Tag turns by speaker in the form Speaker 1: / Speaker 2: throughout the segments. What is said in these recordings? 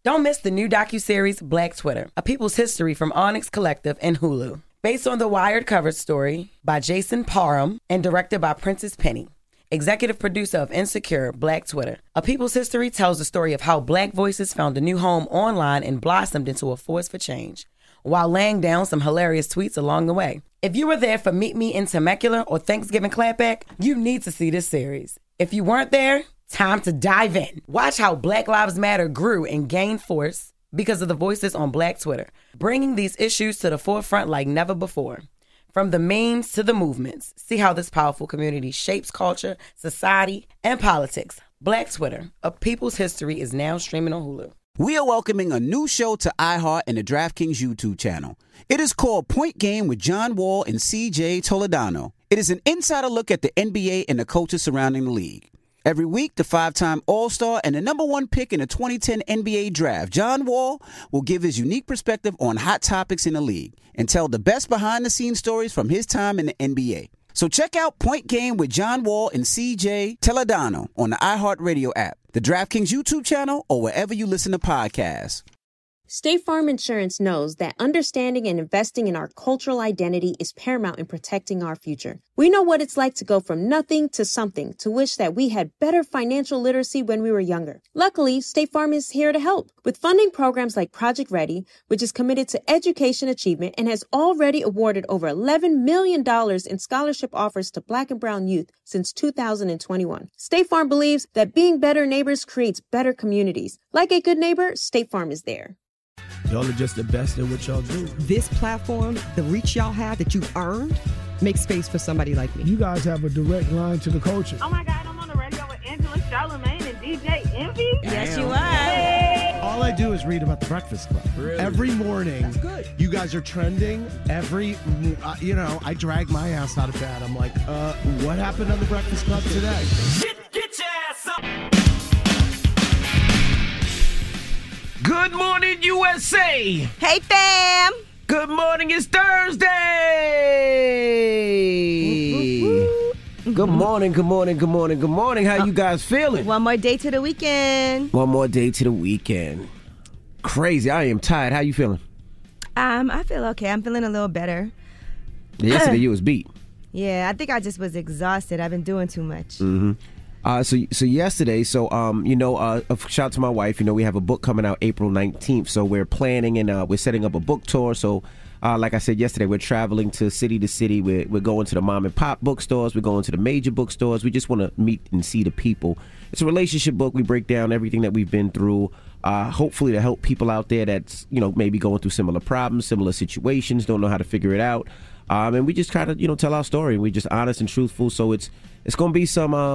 Speaker 1: Don't miss the new docuseries Black Twitter, A People's History from Onyx Collective and Hulu. Based on the Wired cover story by Jason Parham and directed by Princess Penny. Executive producer of Insecure, Black Twitter. A People's History tells the story of how Black voices found a new home online and blossomed into a force for change, while laying down some hilarious tweets along the way. If you were there for Meet Me in Temecula or Thanksgiving Clapback, you need to see this series. If you weren't there, time to dive in. Watch how Black Lives Matter grew and gained force because of the voices on Black Twitter, bringing these issues to the forefront like never before. From the memes to the movements, see how this powerful community shapes culture, society, and politics. Black Twitter, A People's History is now streaming on Hulu.
Speaker 2: We are welcoming a new show to iHeart and the DraftKings YouTube channel. It is called Point Game with John Wall and CJ Toledano. It is an insider look at the NBA and the coaches surrounding the league. Every week, the 5-time All-Star and the number 1 pick in the 2010 NBA Draft, John Wall, will give his unique perspective on hot topics in the league and tell the best behind-the-scenes stories from his time in the NBA. So check out Point Game with John Wall and CJ Toledano on the iHeartRadio app, the DraftKings YouTube channel, or wherever you listen to podcasts.
Speaker 3: State Farm Insurance knows that understanding and investing in our cultural identity is paramount in protecting our future. We know what it's like to go from nothing to something, to wish that we had better financial literacy when we were younger. Luckily, State Farm is here to help with funding programs like Project Ready, which is committed to education achievement and has already awarded over $11 million in scholarship offers to Black and Brown youth since 2021. State Farm believes that being better neighbors creates better communities. Like a good neighbor, State Farm is there.
Speaker 4: Y'all are just the best at what y'all do.
Speaker 5: This platform, the reach y'all have that you've earned, makes space for somebody like me.
Speaker 4: You guys have a direct line to the culture.
Speaker 6: Oh my God, I'm on the radio with Angela Charlamagne and DJ Envy.
Speaker 7: Yes, you are. Hey.
Speaker 8: All I do is read about the Breakfast Club.
Speaker 4: Really?
Speaker 8: Every morning.
Speaker 4: That's good.
Speaker 8: You guys are trending. I drag my ass out of bed. I'm like, what happened on the Breakfast Club today?
Speaker 9: Get your ass up.
Speaker 10: Good morning, USA.
Speaker 7: Hey, fam.
Speaker 10: Good morning, it's Thursday. Good morning, good morning, good morning, good morning. How you guys feeling?
Speaker 7: One more day to the weekend.
Speaker 10: One more day to the weekend. Crazy, I am tired. How you feeling?
Speaker 7: I feel okay. I'm feeling a little better.
Speaker 10: Yesterday you was beat.
Speaker 7: Yeah, I think I just was exhausted. I've been doing too much.
Speaker 10: Mm-hmm. So yesterday, shout out to my wife. We have a book coming out April 19th. So we're planning and we're setting up a book tour. So like I said yesterday, we're traveling to city. We're going to the mom and pop bookstores. We're going to the major bookstores. We just want to meet and see the people. It's a relationship book. We break down everything that we've been through, hopefully to help people out there that's, maybe going through similar problems, similar situations, don't know how to figure it out. And we just kind of, tell our story. We're just honest and truthful. So it's going to be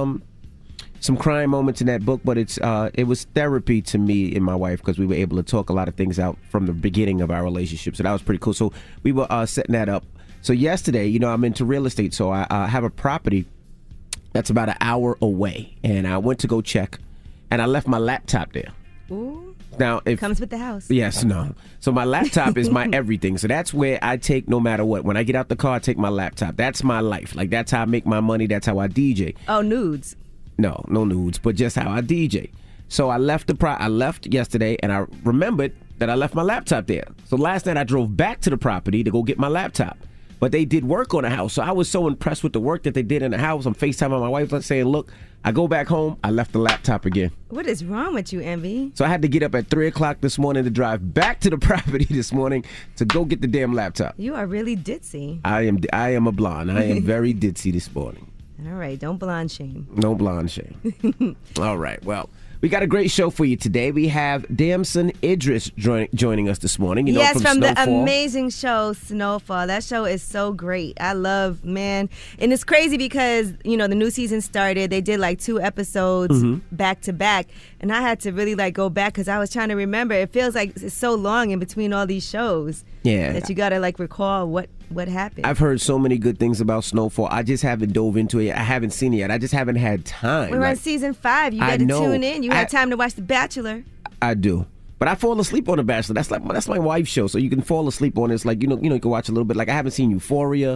Speaker 10: some crying moments in that book, but it was therapy to me and my wife because we were able to talk a lot of things out from the beginning of our relationship. So that was pretty cool. So we were setting that up. So yesterday, I'm into real estate, so I have a property that's about an hour away, and I went to go check, and I left my laptop there.
Speaker 7: Ooh.
Speaker 10: Now,
Speaker 7: comes with the house.
Speaker 10: Yes, no. So my laptop is my everything. So that's where I take no matter what. When I get out the car, I take my laptop. That's my life. Like, that's how I make my money. That's how I DJ.
Speaker 7: Oh, nudes.
Speaker 10: No nudes, but just how I DJ. So I left I left yesterday, and I remembered that I left my laptop there. So last night I drove back to the property to go get my laptop. But they did work on the house, so I was so impressed with the work that they did in the house. I'm FaceTiming my wife, saying, look, I go back home, I left the laptop again.
Speaker 7: What is wrong with you, Envy?
Speaker 10: So I had to get up at 3 o'clock this morning to drive back to the property this morning to go get the damn laptop.
Speaker 7: You are really ditzy.
Speaker 10: I am a blonde. I am very ditzy this morning.
Speaker 7: All right, don't blonde shame.
Speaker 10: No blonde shame. All right, well, we got a great show for you today. We have Damson Idris joining us this morning.
Speaker 7: Yes, from the
Speaker 10: Snowfall.
Speaker 7: amazing show Snowfall. That show is so great. I love, man. And it's crazy because, the new season started. They did like 2 episodes back to back. And I had to really go back because I was trying to remember. It feels like it's so long in between all these shows.
Speaker 10: Yeah.
Speaker 7: That you got to recall what happened.
Speaker 10: I've heard so many good things about Snowfall. I just haven't dove into it. I haven't seen it yet. I just haven't had time.
Speaker 7: We're on season 5. You got to tune in. You have time to watch The Bachelor.
Speaker 10: I do. But I fall asleep on The Bachelor. That's my wife's show. So you can fall asleep on it. It's you can watch a little bit. I haven't seen Euphoria.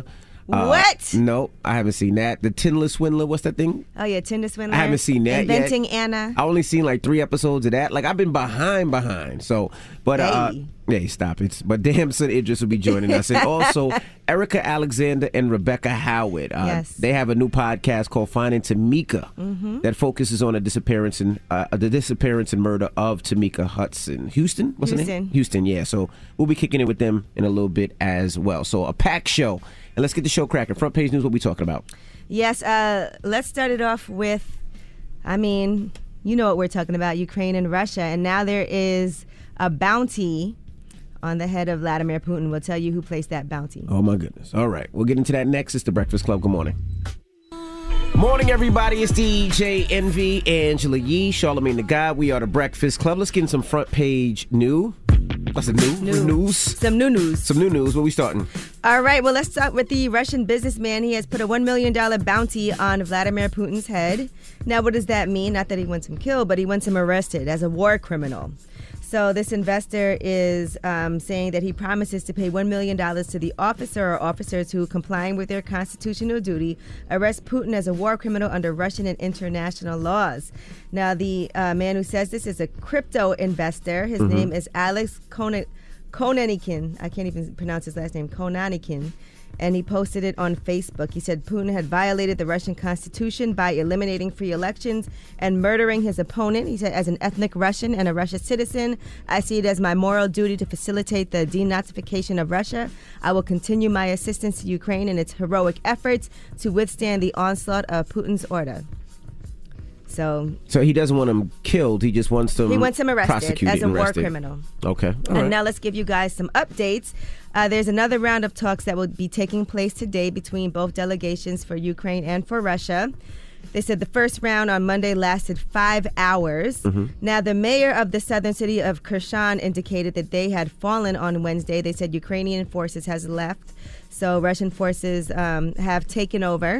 Speaker 7: What?
Speaker 10: No, I haven't seen that. The Tinder Swindler, what's that thing?
Speaker 7: Oh, yeah, Tinder Swindler.
Speaker 10: I haven't seen that
Speaker 7: Inventing
Speaker 10: yet.
Speaker 7: Anna.
Speaker 10: I only seen like 3 episodes of that. Like, I've been behind. So, but hey, stop it. But Damson Idris will be joining us, and also Erica Alexander and Rebecca Howard.
Speaker 7: Yes.
Speaker 10: They have a new podcast called Finding Tamika that focuses on the disappearance and murder of Tamika Hudson. Houston, what's her name? Houston. Yeah. So we'll be kicking it with them in a little bit as well. So a packed show, and let's get the show cracking. Front page news. What we talking about?
Speaker 7: Yes. Let's start it off with, I mean, you know what we're talking about, Ukraine and Russia, and now there is a bounty on the head of Vladimir Putin. We'll tell you who placed that bounty.
Speaker 10: Oh, my goodness. All right. We'll get into that next. It's The Breakfast Club. Good morning. Morning, everybody. It's DJ Envy, Angela Yee, Charlamagne the God. We are The Breakfast Club. Let's get in some front page news. What's the news?
Speaker 7: Some new news.
Speaker 10: Where we starting?
Speaker 7: All right. Well, let's start with the Russian businessman. He has put a $1 million bounty on Vladimir Putin's head. Now, what does that mean? Not that he wants him killed, but he wants him arrested as a war criminal. So this investor is saying that he promises to pay $1 million to the officer or officers who, complying with their constitutional duty, arrest Putin as a war criminal under Russian and international laws. Now, the man who says this is a crypto investor. His name is Alex Konanikin. I can't even pronounce his last name, Konanikin. And he posted it on Facebook. He said Putin had violated the Russian constitution by eliminating free elections and murdering his opponent. He said, as an ethnic Russian and a Russian citizen, I see it as my moral duty to facilitate the denazification of Russia. I will continue my assistance to Ukraine in its heroic efforts to withstand the onslaught of Putin's order. So
Speaker 10: he doesn't want him killed. He just wants him
Speaker 7: arrested as a war criminal.
Speaker 10: Okay. All
Speaker 7: right.
Speaker 10: And
Speaker 7: now let's give you guys some updates. There's another round of talks that will be taking place today between both delegations for Ukraine and for Russia. They said the first round on Monday lasted 5 hours. Now, the mayor of the southern city of Kherson indicated that they had fallen on Wednesday. They said Ukrainian forces has left, so Russian forces have taken over.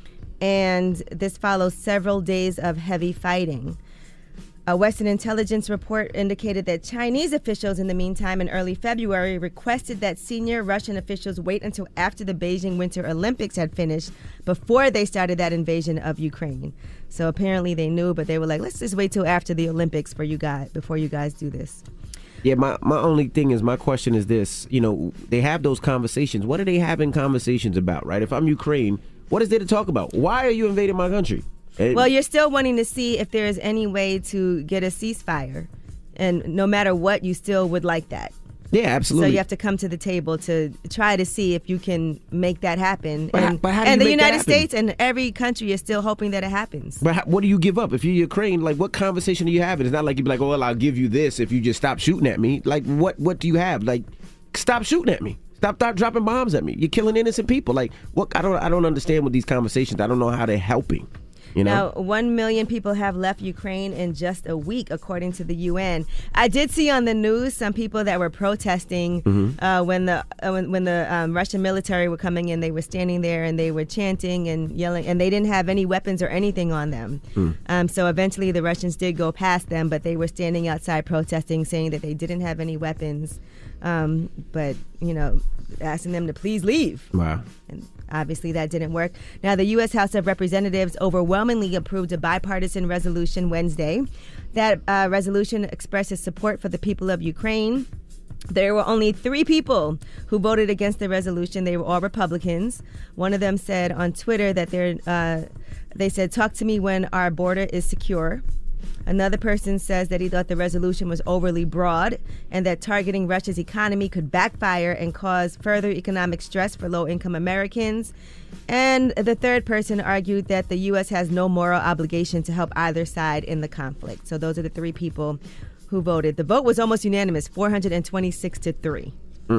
Speaker 7: And this follows several days of heavy fighting. A Western intelligence report indicated that Chinese officials in the meantime in early February requested that senior Russian officials wait until after the Beijing Winter Olympics had finished before they started that invasion of Ukraine. So apparently they knew, but they were like, let's just wait till after the Olympics before you guys do this.
Speaker 10: Yeah, my only thing is, my question is this. You know, they have those conversations. What are they having conversations about, right? If I'm Ukraine, what is there to talk about? Why are you invading my country?
Speaker 7: Well, you're still wanting to see if there is any way to get a ceasefire. And no matter what, you still would like that.
Speaker 10: Yeah, absolutely.
Speaker 7: So you have to come to the table to try to see if you can make that happen.
Speaker 10: But how do you
Speaker 7: and the
Speaker 10: make
Speaker 7: United
Speaker 10: that happen?
Speaker 7: States and every country is still hoping that it happens.
Speaker 10: But what do you give up? If you're Ukraine, like, what conversation are you having? It's not like you'd be like, oh, well, I'll give you this if you just stop shooting at me. Like, what do you have? Like, stop shooting at me. Stop dropping bombs at me. You're killing innocent people. Like, what? I don't understand with these conversations. I don't know how they're helping. You know?
Speaker 7: Now, 1 million people have left Ukraine in just a week, according to the UN. I did see on the news some people that were protesting when the Russian military were coming in. They were standing there and they were chanting and yelling, and they didn't have any weapons or anything on them. So eventually the Russians did go past them, but they were standing outside protesting, saying that they didn't have any weapons, but, you know, asking them to please leave.
Speaker 10: Wow.
Speaker 7: And obviously that didn't work. Now, the U.S. House of Representatives overwhelmingly approved a bipartisan resolution Wednesday. That resolution expresses support for the people of Ukraine. There were only 3 people who voted against the resolution. They were all Republicans. One of them said on Twitter that they said, talk to me when our border is secure. Another person says that he thought the resolution was overly broad and that targeting Russia's economy could backfire and cause further economic stress for low-income Americans. And the third person argued that the U.S. has no moral obligation to help either side in the conflict. So those are the 3 people who voted. The vote was almost unanimous, 426-3.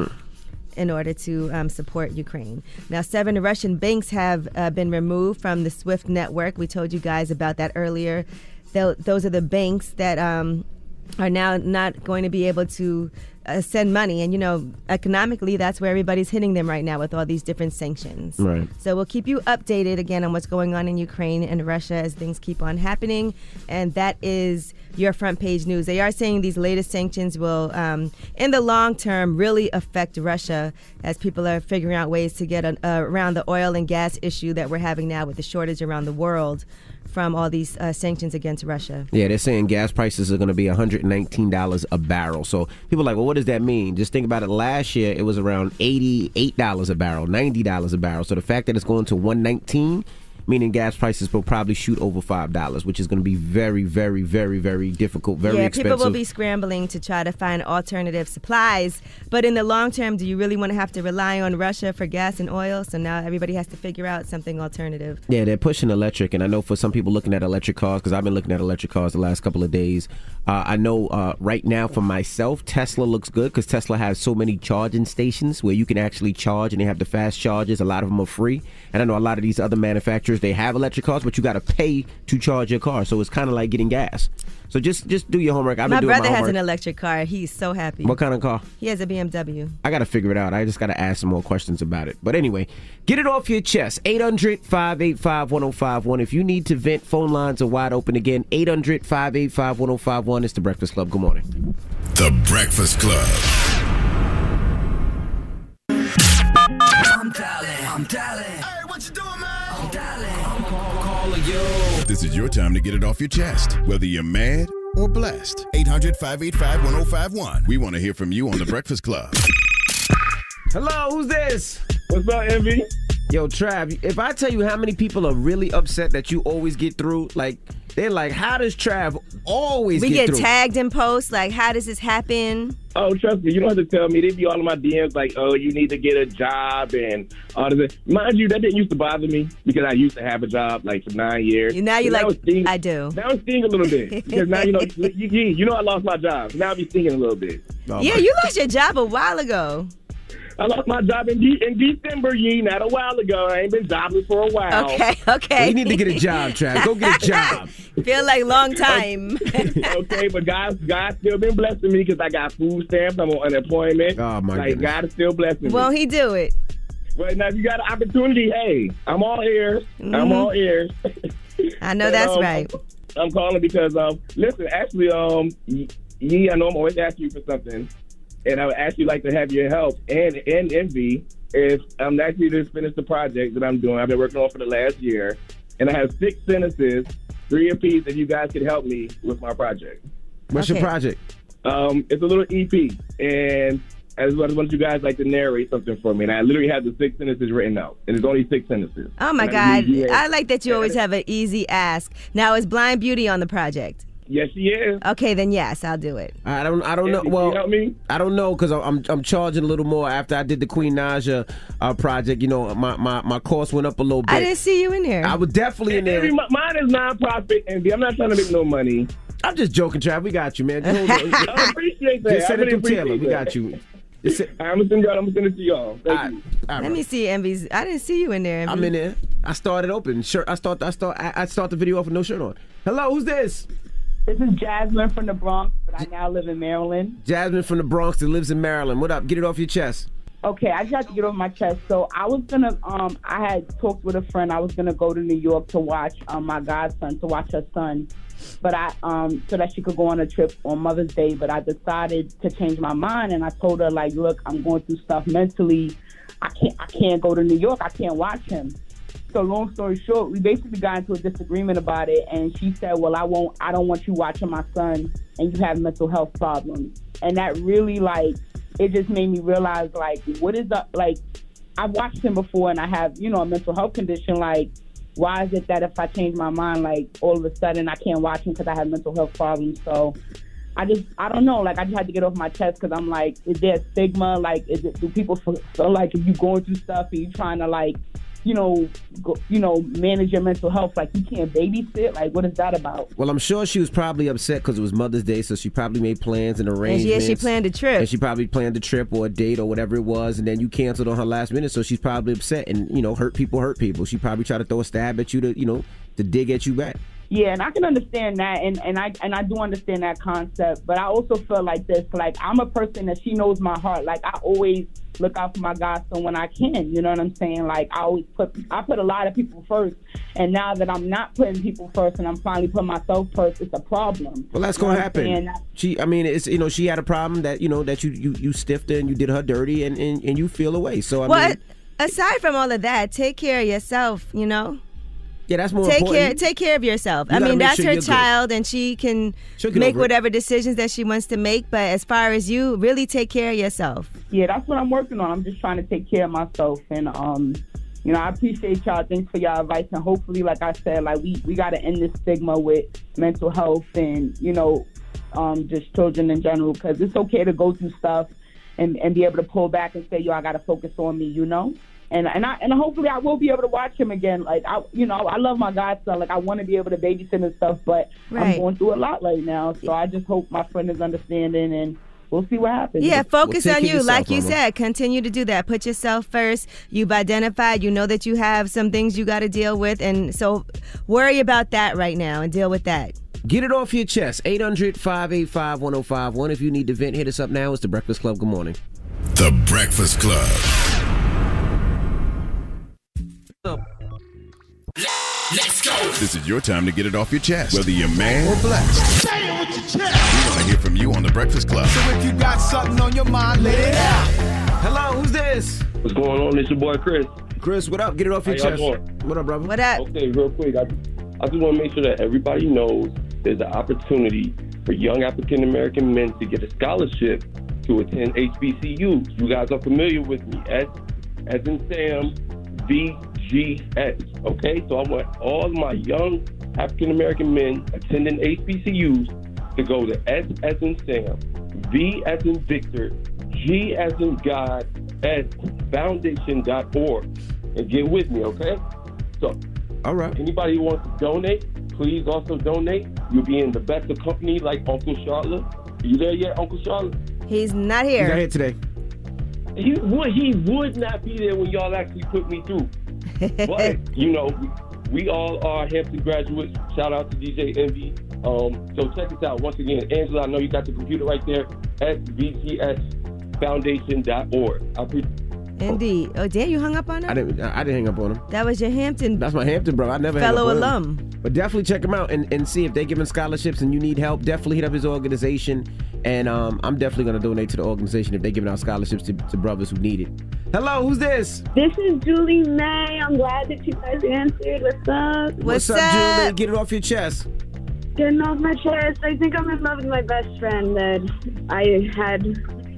Speaker 7: In order to support Ukraine. Now, 7 Russian banks have been removed from the SWIFT network. We told you guys about that earlier. Those are the banks that are now not going to be able to send money. And, economically, that's where everybody's hitting them right now with all these different sanctions.
Speaker 10: Right.
Speaker 7: So we'll keep you updated again on what's going on in Ukraine and Russia as things keep on happening. And that is your front page news. They are saying these latest sanctions will, in the long term, really affect Russia as people are figuring out ways to get around the oil and gas issue that we're having now with the shortage around the world from all these sanctions against Russia.
Speaker 10: Yeah, they're saying gas prices are going to be $119 a barrel. So people are like, well, what does that mean? Just think about it. Last year, it was around $88 a barrel, $90 a barrel. So the fact that it's going to $119, meaning gas prices will probably shoot over $5, which is going to be very, very, very, very difficult, very expensive.
Speaker 7: People will be scrambling to try to find alternative supplies. But in the long term, do you really want to have to rely on Russia for gas and oil? So now everybody has to figure out something alternative.
Speaker 10: Yeah, they're pushing electric. And I know for some people looking at electric cars, because I've been looking at electric cars the last couple of days, I know right now for myself, Tesla looks good because Tesla has so many charging stations where you can actually charge, and they have the fast chargers. A lot of them are free. And I know a lot of these other manufacturers, they have electric cars, but you got to pay to charge your car. So it's kind of like getting gas. So just do your homework.
Speaker 7: My brother has an electric car. He's so happy.
Speaker 10: What kind of car?
Speaker 7: He has a BMW.
Speaker 10: I got to figure it out. I just got to ask some more questions about it. But anyway, get it off your chest. 800-585-1051. If you need to vent, phone lines are wide open again. 800-585-1051. It's The Breakfast Club. Good morning.
Speaker 11: The Breakfast Club.
Speaker 9: I'm dialing. Hey, what you doing, man? I'm dialing. I'm calling you.
Speaker 11: This is your time to get it off your chest, whether you're mad or blessed. 800-585-1051. We want to hear from you on The Breakfast Club.
Speaker 10: Hello, who's this?
Speaker 12: What's up, Envy?
Speaker 10: Yo, Trav, if I tell you how many people are really upset that you always get through, like, they're like, how does Trav always
Speaker 7: get
Speaker 10: through?
Speaker 7: We get tagged in posts, like, how does this happen?
Speaker 12: Oh, trust me, you don't have to tell me. They be all in my DMs like, oh, you need to get a job and all this. Mind you, that didn't used to bother me because I used to have a job like for 9 years.
Speaker 7: Now you're like, I do.
Speaker 12: Now I'm stinging a little bit because now, you know I lost my job. Now I be stinging a little bit.
Speaker 10: Oh,
Speaker 7: yeah, you lost your job a while ago.
Speaker 12: I lost my job in December, not a while ago. I ain't been jobless for a while.
Speaker 7: Okay.
Speaker 10: Well, you need to get a job, Trav. Go get a job.
Speaker 7: Feel like long time.
Speaker 12: Okay, but God's still been blessing me because I got food stamps. I'm on unemployment.
Speaker 10: Oh, my goodness.
Speaker 12: God is still blessing me.
Speaker 7: Won't he do it?
Speaker 12: Well, now if you got an opportunity, hey, I'm all ears.
Speaker 7: Mm-hmm.
Speaker 12: I'm all ears.
Speaker 7: I know that's right.
Speaker 12: I'm calling because, listen, actually, I know I'm always asking you for something. And I would actually like to have your help and Envy if I'm actually just finished the project that I'm doing. I've been working on for the last year. And I have 6 sentences, 3 apiece, that you guys could help me with my project.
Speaker 10: What's your project?
Speaker 12: It's a little EP. And I just want you guys like to narrate something for me. And I literally have the 6 sentences written out. And it's only 6 sentences.
Speaker 7: Oh, my God. I like that you always have an easy ask. Now, is Blind Beauty on the project?
Speaker 12: Yes, she is.
Speaker 7: Okay, then yes, I'll do it.
Speaker 10: I don't know.
Speaker 12: Can
Speaker 10: well,
Speaker 12: you help me?
Speaker 10: I don't know because I'm charging a little more after I did the Queen Naja project. You know, my cost went up a little bit.
Speaker 7: I didn't see you in there.
Speaker 10: I was definitely in there.
Speaker 12: Mine is nonprofit, and I'm not trying to make no money.
Speaker 10: I'm just joking, Trav. We got you, man.
Speaker 12: I appreciate that.
Speaker 10: Just send it to Taylor. We got you.
Speaker 12: I'm gonna send it to y'all. Thank you.
Speaker 7: Let me see Envy's. I didn't see you in there, Envy.
Speaker 10: I'm in there. I started open. Shirt. I start the video off with no shirt on. Hello, who's this?
Speaker 6: This is Jasmine from the Bronx, but I now live in Maryland.
Speaker 10: Jasmine from the Bronx that lives in Maryland. What up? Get it off your chest.
Speaker 6: Okay, I just have to get off my chest. So I was gonna, I had talked with a friend. I was gonna go to New York to watch my godson, to watch her son, but so that she could go on a trip on Mother's Day. But I decided to change my mind, and I told her, like, look, I'm going through stuff mentally. I can't go to New York. I can't watch him. So long story short, we basically got into a disagreement about it, and she said, well, I don't want you watching my son, and you have mental health problems. And that really, like, it just made me realize, like, what is up? Like, I've watched him before, and I have, a mental health condition. Like, why is it that if I change my mind, like, all of a sudden I can't watch him because I have mental health problems? So I don't know. Like, I just had to get off my chest because I'm like, is there a stigma? Like, do people feel like if you're going through stuff and you're trying to, like, manage your mental health, like you can't babysit? Like, what is that about?
Speaker 10: Well, I'm sure she was probably upset because it was Mother's Day, so she probably made plans and arrangements.
Speaker 7: And she planned a trip.
Speaker 10: And she probably planned a trip or a date or whatever it was, and then you canceled on her last minute, so she's probably upset. And, hurt people. She probably tried to throw a stab at you to dig at you back.
Speaker 6: Yeah, and I can understand that, and I do understand that concept. But I also feel like this, like I'm a person that she knows my heart. Like I always look out for my godson when I can. You know what I'm saying? Like I put a lot of people first, and now that I'm not putting people first, and I'm finally putting myself first, it's a problem.
Speaker 10: Well, that's gonna happen. She had a problem that that you stiffed her and you did her dirty, and you feel away. So
Speaker 7: aside from all of that, take care of yourself.
Speaker 10: Yeah, that's more important.
Speaker 7: Take care of yourself. That's her child, and she can make whatever decisions that she wants to make. But as far as you, really take care of yourself.
Speaker 6: Yeah, that's what I'm working on. I'm just trying to take care of myself, and I appreciate y'all. Thanks for y'all advice, and hopefully, like I said, like we got to end this stigma with mental health and just children in general, because it's okay to go through stuff and be able to pull back and say, yo, I got to focus on me, And hopefully I will be able to watch him again. Like I love my godson. Like I want to be able to babysit and stuff, but I'm going through a lot right now. So I just hope my friend is understanding, and we'll see what happens.
Speaker 7: Yeah, focus on you, like you said. Continue to do that. Put yourself first. You've identified. You know that you have some things you got to deal with, and so worry about that right now and deal with that.
Speaker 10: Get it off your chest. 800-585-1051. If you need to vent, hit us up now. It's The Breakfast Club. Good morning.
Speaker 11: The Breakfast Club. Let's go. This is your time to get it off your chest, whether you're mad or blessed.
Speaker 9: Say it with your chest.
Speaker 11: We want to hear from you on The Breakfast Club.
Speaker 9: So if you got something on your mind, let it out.
Speaker 10: Hello, who's this?
Speaker 13: What's going on? It's your boy Chris.
Speaker 10: Chris, what up? Get it off your chest. What up, brother?
Speaker 7: What up?
Speaker 13: Okay, real quick. I just want to make sure that everybody knows there's an opportunity for young African American men to get a scholarship to attend HBCUs. You guys are familiar with me. S as in Sam, VGS. Okay, so I want all my young African American men attending HBCUs to go to S as in Sam, V as in Victor, G as in God, S foundation.org, and get with me. Okay, so
Speaker 10: all right.
Speaker 13: Anybody who wants to donate, please also donate. You'll be in the best of company like Uncle Charlotte. Are you there yet, Uncle Charlotte?
Speaker 7: He's not here.
Speaker 10: He's not here today.
Speaker 13: He would not be there when y'all actually put me through. But, we all are Hampton graduates. Shout out to DJ Envy. So check us out. Once again, Angela, I know you got the computer right there. SVGSfoundation.org.
Speaker 7: Indeed. Oh, damn, you hung up on him?
Speaker 10: I didn't hang up on him.
Speaker 7: That was your Hampton.
Speaker 10: That's my Hampton, bro. I never
Speaker 7: fellow
Speaker 10: hang up on
Speaker 7: alum.
Speaker 10: Him. But definitely check him out and see if they're giving scholarships and you need help. Definitely hit up his organization. And I'm definitely going to donate to the organization if they're giving out scholarships to brothers who need it. Hello, who's this?
Speaker 14: This is Julie May. I'm glad that you guys answered. What's up?
Speaker 10: What's up, Julie? Get it off your chest.
Speaker 14: Getting off my chest. I think I'm in love with my best friend that I had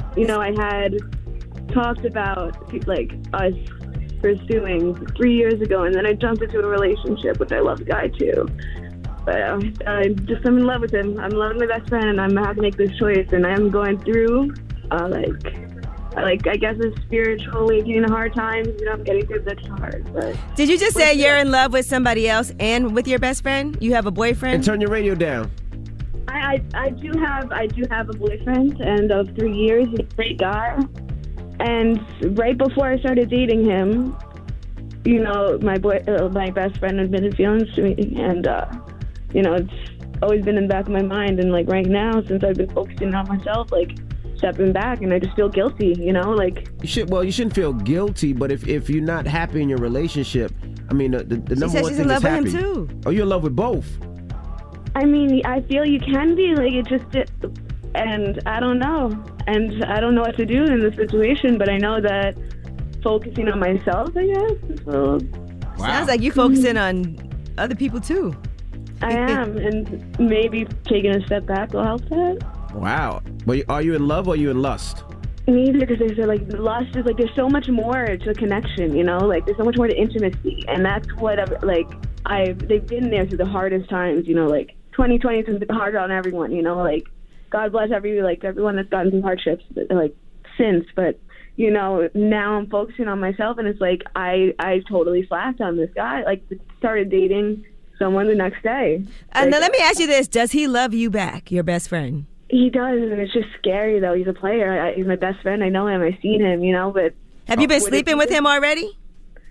Speaker 14: talked about, like, us pursuing 3 years ago, and then I jumped into a relationship, which I love the guy too. But I'm in love with him. I'm loving my best friend, and I'm have to make this choice, and I'm going through, I guess a spiritual awakening, hard times. I'm getting through that's hard. But
Speaker 7: did you just say you're in love with somebody else and with your best friend? You have a boyfriend?
Speaker 10: And turn your radio down.
Speaker 14: I do have a boyfriend, and of 3 years, he's a great guy. And right before I started dating him, my best friend admitted feelings to me, and it's always been in the back of my mind. And like right now, since I've been focusing on myself, like stepping back, and I just feel guilty.
Speaker 10: You shouldn't feel guilty, but if you're not happy in your relationship, I mean, the number one thing is happy. She said she's in love with him too. Oh, you're in love with both?
Speaker 14: I mean, I feel you can be like it just. And I don't know. And I don't know what to do in this situation, but I know that focusing on myself, I guess. So.
Speaker 7: Wow. Sounds like you focusing on other people too.
Speaker 14: I am, and maybe taking a step back will help that.
Speaker 10: Wow. But are you in love or are you in lust?
Speaker 14: Neither, because they said like lust is like there's so much more to connection, like there's so much more to intimacy, and that's what they've been there through the hardest times, like 2020 has been hard on everyone, like. God bless everyone that's gotten through hardships since, but now I'm focusing on myself, and it's like I totally slacked on this guy. Like started dating someone the next day.
Speaker 7: And then let me ask you this: does he love you back, your best friend?
Speaker 14: He does, and it's just scary though. He's a player. He's my best friend. I know him. I've seen him. But
Speaker 7: have you been sleeping with him already?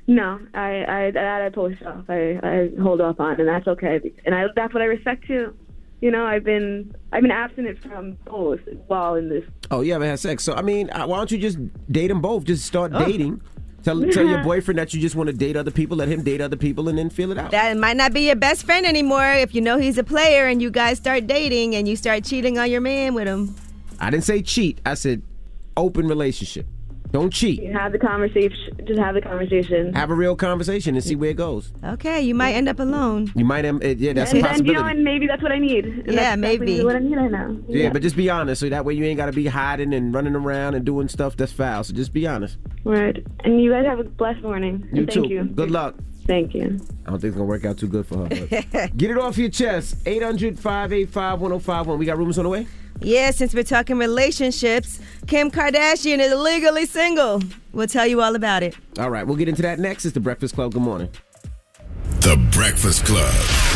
Speaker 14: No, I post off. I hold off on, and that's okay. And that's what I respect too. You know, I've been abstinent from both while in this.
Speaker 10: Oh, you haven't had sex. So, I mean, why don't you just date them both? Just start dating. Tell your boyfriend that you just want to date other people. Let him date other people and then feel it out.
Speaker 7: That might not be your best friend anymore if you know he's a player and you guys start dating and you start cheating on your man with him.
Speaker 10: I didn't say cheat. I said open relationship. Don't cheat.
Speaker 14: Have the conversation. Just have the conversation.
Speaker 10: Have a real conversation and see where it goes.
Speaker 7: Okay, you might end up alone.
Speaker 10: You might end. Yeah, that's a possibility.
Speaker 14: You know, and maybe that's what I need. And
Speaker 7: yeah, maybe.
Speaker 14: What I need right now.
Speaker 10: Yeah, but just be honest, so that way you ain't got to be hiding and running around and doing stuff that's foul. So just be honest.
Speaker 14: Right. And you guys have a blessed morning.
Speaker 10: You
Speaker 14: too.
Speaker 10: Thank you. Good luck.
Speaker 14: Thank you.
Speaker 10: I don't think it's going to work out too good for her. But get it off your chest. 800-585-1051. We got rumors on the way?
Speaker 7: Yeah, since we're talking relationships, Kim Kardashian is legally single. We'll tell you all about it.
Speaker 10: All right, we'll get into that next. It's The Breakfast Club. Good morning.
Speaker 11: The Breakfast Club.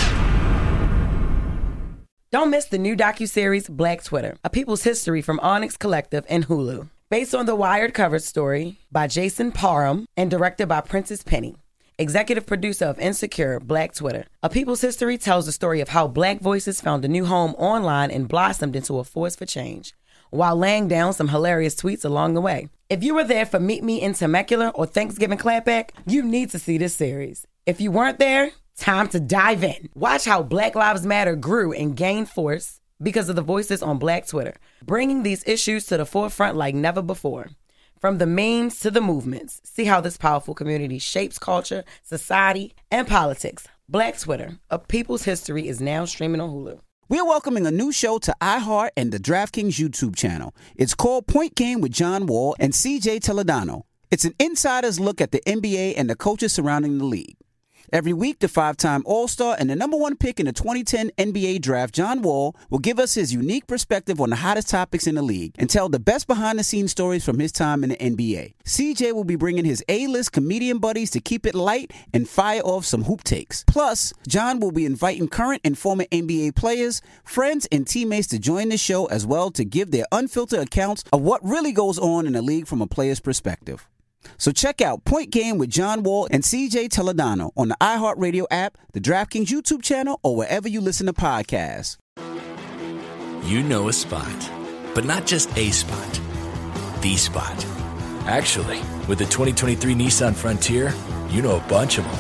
Speaker 1: Don't miss the new docuseries Black Twitter, A People's History from Onyx Collective and Hulu. Based on the Wired cover story by Jason Parham and directed by Princess Penny. Executive producer of Insecure, Black Twitter. A People's History tells the story of how Black voices found a new home online and blossomed into a force for change, while laying down some hilarious tweets along the way. If you were there for Meet Me in Temecula or Thanksgiving Clapback, you need to see this series. If you weren't there, time to dive in. Watch how Black Lives Matter grew and gained force because of the voices on Black Twitter, bringing these issues to the forefront like never before. From the memes to the movements, see how this powerful community shapes culture, society, and politics. Black Twitter, A People's History, is now streaming on Hulu.
Speaker 2: We're welcoming a new show to iHeart and the DraftKings YouTube channel. It's called Point Game with John Wall and CJ Toledano. It's an insider's look at the NBA and the coaches surrounding the league. Every week, the 5-time All-Star and the number 1 pick in the 2010 NBA Draft, John Wall, will give us his unique perspective on the hottest topics in the league and tell the best behind-the-scenes stories from his time in the NBA. CJ will be bringing his A-list comedian buddies to keep it light and fire off some hoop takes. Plus, John will be inviting current and former NBA players, friends, and teammates to join the show as well to give their unfiltered accounts of what really goes on in the league from a player's perspective. So check out Point Game with John Wall and CJ Toledano on the iHeartRadio app, the DraftKings YouTube channel, or wherever you listen to podcasts.
Speaker 15: You know a spot, but not just a spot, the spot. Actually, with the 2023 Nissan Frontier, you know a bunch of them.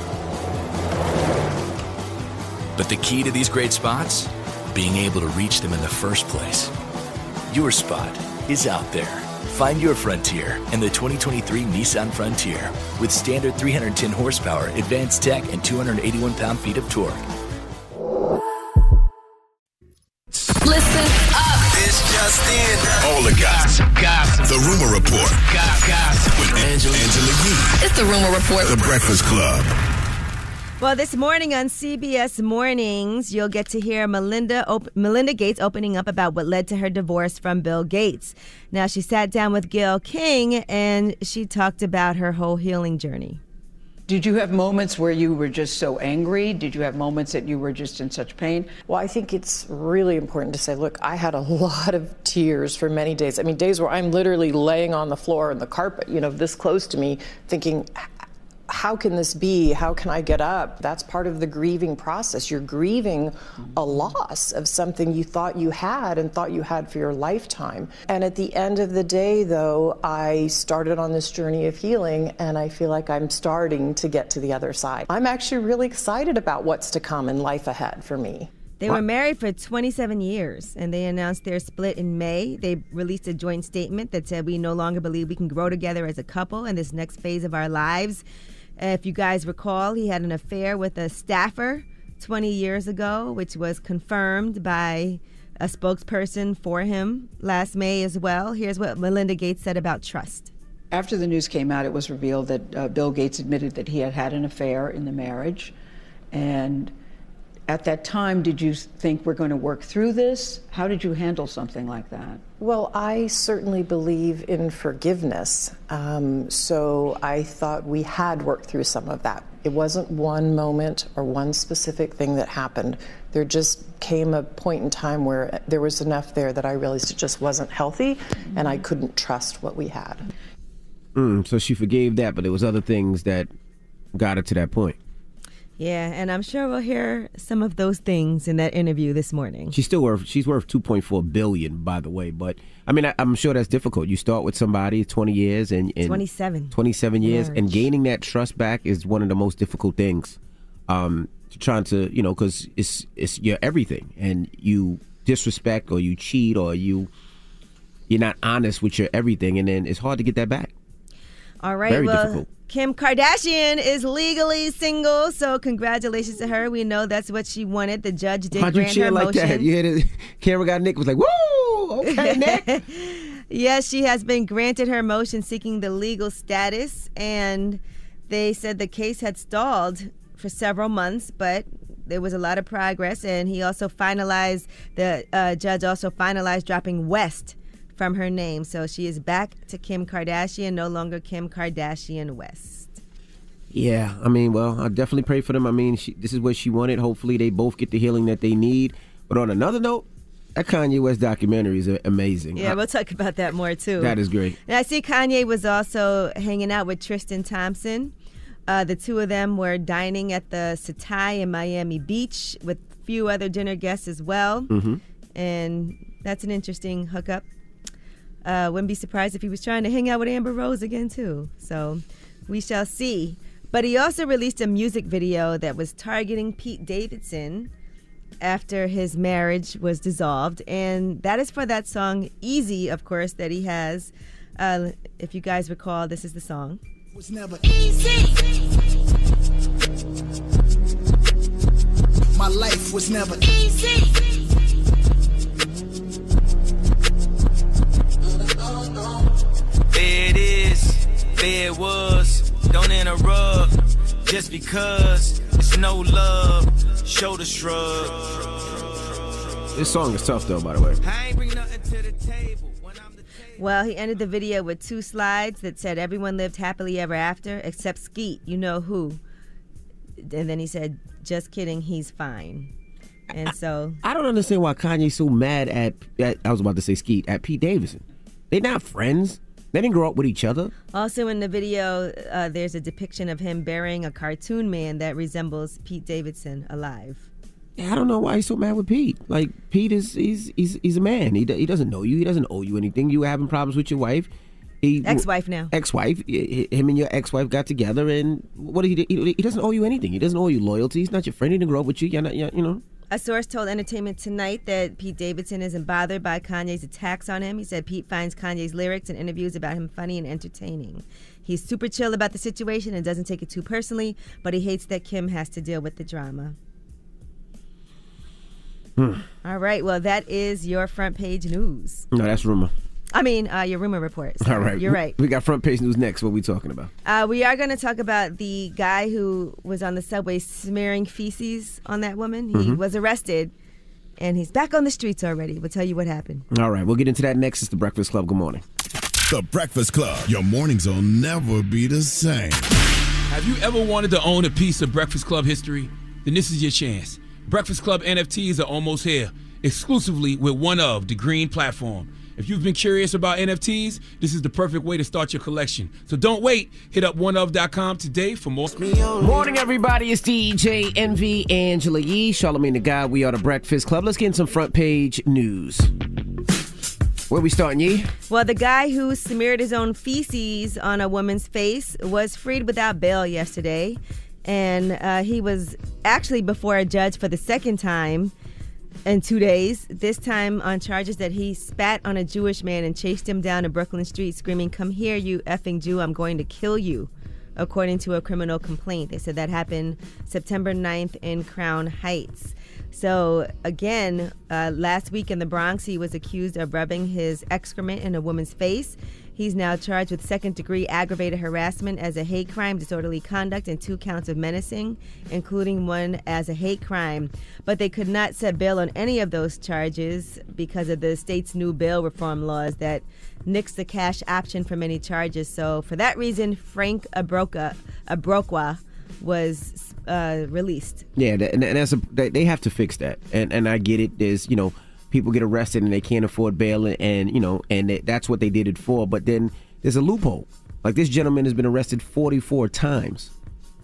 Speaker 15: But the key to these great spots? Being able to reach them in the first place. Your spot is out there. Find your Frontier in the 2023 Nissan Frontier with standard 310 horsepower, advanced tech, and 281 pound-feet of torque.
Speaker 9: Listen up. It's just in.
Speaker 11: All the gossip. The Rumor Report. Gossip. With Angela Yee.
Speaker 9: It's the Rumor Report.
Speaker 11: The Breakfast Club.
Speaker 7: Well, this morning on CBS Mornings, you'll get to hear Melinda Gates opening up about what led to her divorce from Bill Gates. Now, she sat down with Gayle King, and she talked about her whole healing journey.
Speaker 16: Did you have moments where you were just so angry? Did you have moments that you were just in such pain?
Speaker 17: Well, I think it's really important to say, look, I had a lot of tears for many days. I mean, days where I'm literally laying on the floor on the carpet, this close to me, thinking, how can this be? How can I get up? That's part of the grieving process. You're grieving a loss of something you thought you had and thought you had for your lifetime. And at the end of the day, though, I started on this journey of healing, and I feel like I'm starting to get to the other side. I'm actually really excited about what's to come in life ahead for me.
Speaker 7: They were married for 27 years, and they announced their split in May. They released a joint statement that said, "We no longer believe we can grow together as a couple in this next phase of our lives." If you guys recall, he had an affair with a staffer 20 years ago, which was confirmed by a spokesperson for him last May as well. Here's what Melinda Gates said about trust.
Speaker 16: After the news came out, it was revealed that Bill Gates admitted that he had had an affair in the marriage. And at that time, did you think we're going to work through this? How did you handle something like that?
Speaker 17: Well, I certainly believe in forgiveness. So I thought we had worked through some of that. It wasn't one moment or one specific thing that happened. There just came a point in time where there was enough there that I realized it just wasn't healthy, and I couldn't trust what we had.
Speaker 10: So she forgave that, but there was other things that got her to that point.
Speaker 7: Yeah, and I'm sure we'll hear some of those things in that interview this morning.
Speaker 10: She's worth $2.4 billion, by the way. But I mean, I'm sure that's difficult. You start with somebody 20 years and 27 years, and gaining that trust back is one of the most difficult things. Trying to, because it's your everything, and you disrespect or you cheat or you're not honest with your everything, and then it's hard to get that back.
Speaker 7: All right,
Speaker 10: Very
Speaker 7: well,
Speaker 10: difficult.
Speaker 7: Kim Kardashian is legally single, so congratulations to her. We know that's what she wanted. The judge did
Speaker 10: How'd you
Speaker 7: grant
Speaker 10: cheer
Speaker 7: her
Speaker 10: like
Speaker 7: motion.
Speaker 10: that? You hear the camera guy Nick was like, "Woo! Okay, Nick."
Speaker 7: Yes, she has been granted her motion seeking the legal status, and they said the case had stalled for several months, but there was a lot of progress, and he also finalized, the judge also finalized dropping West from her name. So she is back to Kim Kardashian, no longer Kim Kardashian West.
Speaker 10: Yeah, I mean, well, I definitely pray for them. I mean, this is what she wanted. Hopefully they both get the healing that they need. But on another note, that Kanye West documentary is amazing.
Speaker 7: Yeah, we'll talk about that more, too.
Speaker 10: That is great.
Speaker 7: And I see Kanye was also hanging out with Tristan Thompson. The two of them were dining at the Setai in Miami Beach with a few other dinner guests as well.
Speaker 10: Mm-hmm.
Speaker 7: And that's an interesting hookup. Wouldn't be surprised if he was trying to hang out with Amber Rose again, too. So we shall see. But he also released a music video that was targeting Pete Davidson after his marriage was dissolved. And that is for that song, Easy, of course, that he has. If you guys recall, this is the song.
Speaker 9: It was never easy. My life was never easy.
Speaker 18: There it is, there it was. Don't interrupt, just because it's no love. Shoulder shrug.
Speaker 10: This song is tough, though, by the way.
Speaker 18: I ain't bring nothing to the table.
Speaker 7: Well, he ended the video with 2 slides that said everyone lived happily ever after except Skeet, you know who. And then he said, just kidding, he's fine. And so
Speaker 10: I don't understand why Kanye's so mad at I was about to say Skeet, at Pete Davidson. They're not friends. They didn't grow up with each other.
Speaker 7: Also in the video, there's a depiction of him burying a cartoon man that resembles Pete Davidson alive.
Speaker 10: I don't know why he's so mad with Pete. Like, Pete he's a man. He doesn't know you. He doesn't owe you anything. You were having problems with your wife.
Speaker 7: Ex-wife now.
Speaker 10: Ex-wife. Him and your ex-wife got together, and what did he doesn't owe you anything. He doesn't owe you loyalty. He's not your friend. He didn't grow up with you. You're not, you know.
Speaker 7: A source told Entertainment Tonight that Pete Davidson isn't bothered by Kanye's attacks on him. He said Pete finds Kanye's lyrics and interviews about him funny and entertaining. He's super chill about the situation and doesn't take it too personally, but he hates that Kim has to deal with the drama. All right, well, that is your front page news.
Speaker 10: No, that's rumor.
Speaker 7: I mean, your rumor report.
Speaker 10: All right.
Speaker 7: You're right.
Speaker 10: We got front page news next. What are we talking about?
Speaker 7: We are going to talk about the guy who was on the subway smearing feces on that woman. He was arrested, and he's back on the streets already. We'll tell you what happened.
Speaker 10: All right, we'll get into that next. It's The Breakfast Club. Good morning.
Speaker 11: The Breakfast Club. Your mornings will never be the same.
Speaker 19: Have you ever wanted to own a piece of Breakfast Club history? Then this is your chance. Breakfast Club NFTs are almost here, exclusively with OneOf, the green platform. If you've been curious about NFTs, this is the perfect way to start your collection. So don't wait. Hit up oneof.com today for more.
Speaker 10: Morning, everybody. It's DJ Envy, Angela Yee, Charlamagne the God. We are The Breakfast Club. Let's get in some front page news. Where we starting, Yee?
Speaker 7: Well, the guy who smeared his own feces on a woman's face was freed without bail yesterday. And he was actually before a judge for the second time in 2 days, this time on charges that he spat on a Jewish man and chased him down a Brooklyn street screaming, "Come here, you effing Jew, I'm going to kill you," according to a criminal complaint. They said that happened September 9th in Crown Heights. So again, last week in the Bronx, he was accused of rubbing his excrement in a woman's face. He's now charged with second-degree aggravated harassment as a hate crime, disorderly conduct, and 2 counts of menacing, including one as a hate crime. But they could not set bail on any of those charges because of the state's new bail reform laws that nix the cash option for many charges. So for that reason, Frank Abrokwa was released.
Speaker 10: Yeah, and they have to fix that. And I get it. There's, people get arrested and they can't afford bail, and that's what they did it for. But then there's a loophole. Like, this gentleman has been arrested 44 times.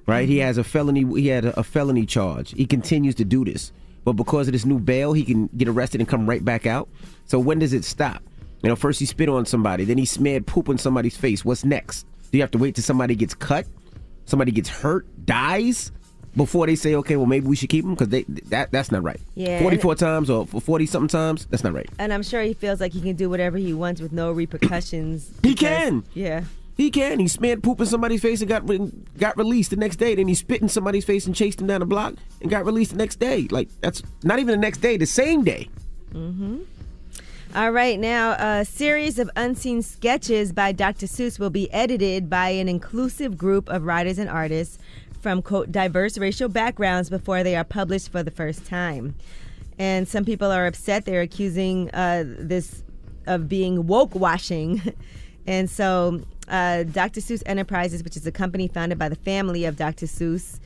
Speaker 10: right? He has a felony. He had a felony charge. He continues to do this, but because of this new bail, he can get arrested and come right back out. So when does it stop? You know, first he spit on somebody, then he smeared poop on somebody's face. What's next? Do you have to wait till somebody gets cut, somebody gets hurt, dies, before they say, okay, well, maybe we should keep him? Because that's not right.
Speaker 7: Yeah,
Speaker 10: 44 times or 40-something times, that's not right.
Speaker 7: And I'm sure he feels like he can do whatever he wants with no repercussions.
Speaker 10: He can.
Speaker 7: Yeah.
Speaker 10: He can. He smeared poop in somebody's face and got released the next day. Then he spit in somebody's face and chased him down the block and got released the next day. Like, that's not even the next day, the same day.
Speaker 7: Mm-hmm. All right, now a series of unseen sketches by Dr. Seuss will be edited by an inclusive group of writers and artists from, quote, diverse racial backgrounds before they are published for the first time. And some people are upset. They're accusing this of being woke washing. And so Dr. Seuss Enterprises, which is a company founded by the family of Dr. Seuss,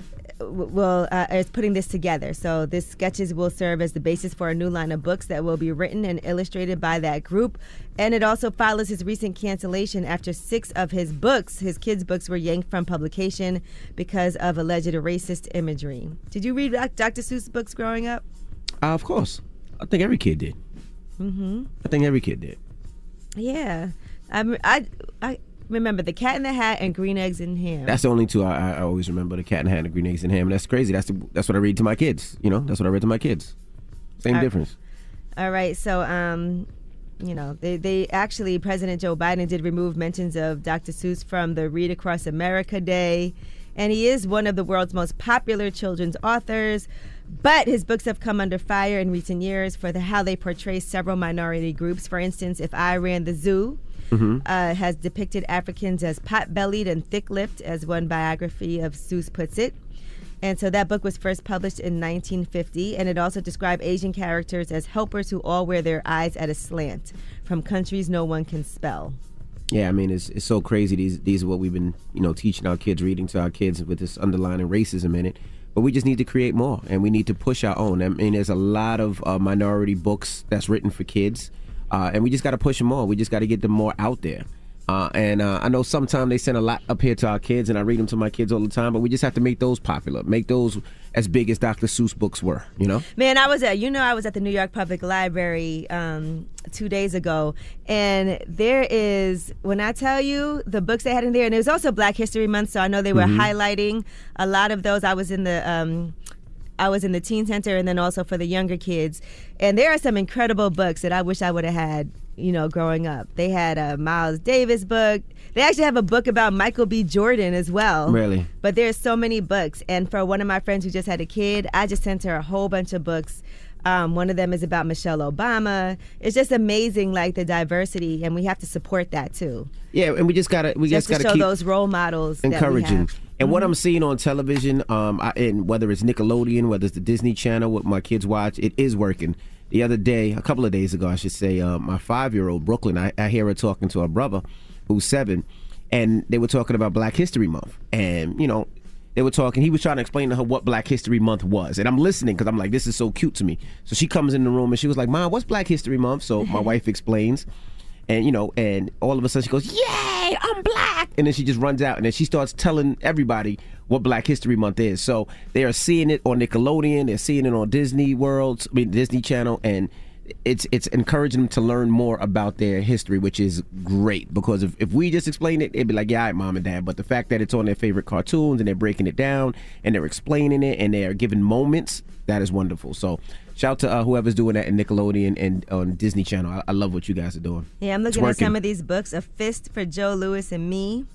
Speaker 7: is putting this together. So these sketches will serve as the basis for a new line of books that will be written and illustrated by that group. And it also follows his recent cancellation after 6 of his books, his kids' books, were yanked from publication because of alleged racist imagery. Did you read Dr. Seuss books growing up?
Speaker 10: Of course. I think every kid did.
Speaker 7: Mm-hmm.
Speaker 10: I think every kid did.
Speaker 7: Yeah. I remember The Cat in the Hat and Green Eggs and Ham.
Speaker 10: That's the only two I always remember, The Cat in the Hat and Green Eggs and Ham. And that's crazy. That's what I read to my kids. You know, that's what I read to my kids. Same difference.
Speaker 7: All right. So, you know, they actually, President Joe Biden did remove mentions of Dr. Seuss from the Read Across America Day. And he is one of the world's most popular children's authors. But his books have come under fire in recent years for how they portray several minority groups. For instance, If I Ran the Zoo, has depicted Africans as pot-bellied and thick-lipped, as one biography of Seuss puts it. And so that book was first published in 1950, and it also described Asian characters as helpers who all wear their eyes at a slant from countries no one can spell.
Speaker 10: Yeah, I mean, it's so crazy. These are what we've been, you know, teaching our kids, reading to our kids with this underlying racism in it. But we just need to create more, and we need to push our own. I mean, there's a lot of minority books that's written for kids. And we just got to push them more. We just got to get them more out there. And I know sometimes they send a lot up here to our kids, and I read them to my kids all the time, but we just have to make those popular, make those as big as Dr. Seuss books were, you know?
Speaker 7: Man, I was at the New York Public Library 2 days ago, and there is, when I tell you the books they had in there, and it was also Black History Month, so I know they were highlighting a lot of those. I was in the teen center, and then also for the younger kids. And there are some incredible books that I wish I would have had, you know, growing up. They had a Miles Davis book. They actually have a book about Michael B. Jordan as well.
Speaker 10: Really?
Speaker 7: But there's so many books. And for one of my friends who just had a kid, I just sent her a whole bunch of books. One of them is about Michelle Obama. It's just amazing, like, the diversity, and we have to support that too.
Speaker 10: Yeah, and we just gotta
Speaker 7: show
Speaker 10: keep
Speaker 7: those role models
Speaker 10: encouraging.
Speaker 7: That we have.
Speaker 10: And what I'm seeing on television, and whether it's Nickelodeon, whether it's the Disney Channel, what my kids watch, it is working. The other day, a couple of days ago, I should say, my 5-year-old Brooklyn, I hear her talking to her brother, who's 7, and they were talking about Black History Month, and you know. They were talking, he was trying to explain to her what Black History Month was. And I'm listening because I'm like, this is so cute to me. So she comes in the room and she was like, Mom, what's Black History Month? So my wife explains. And, you know, and all of a sudden she goes, yay, I'm Black. And then she just runs out. And then she starts telling everybody what Black History Month is. So they are seeing it on Nickelodeon. They're seeing it on Disney Channel. And it's encouraging them to learn more about their history, which is great, because if we just explain it, it'd be like, yeah, all right, Mom and Dad. But the fact that it's on their favorite cartoons and they're breaking it down and they're explaining it and they are giving moments, that is wonderful. So shout out to whoever's doing that in Nickelodeon and on Disney Channel. I love what you guys are doing.
Speaker 7: Yeah, I'm looking at some of these books. A Fist for Joe Louis and Me.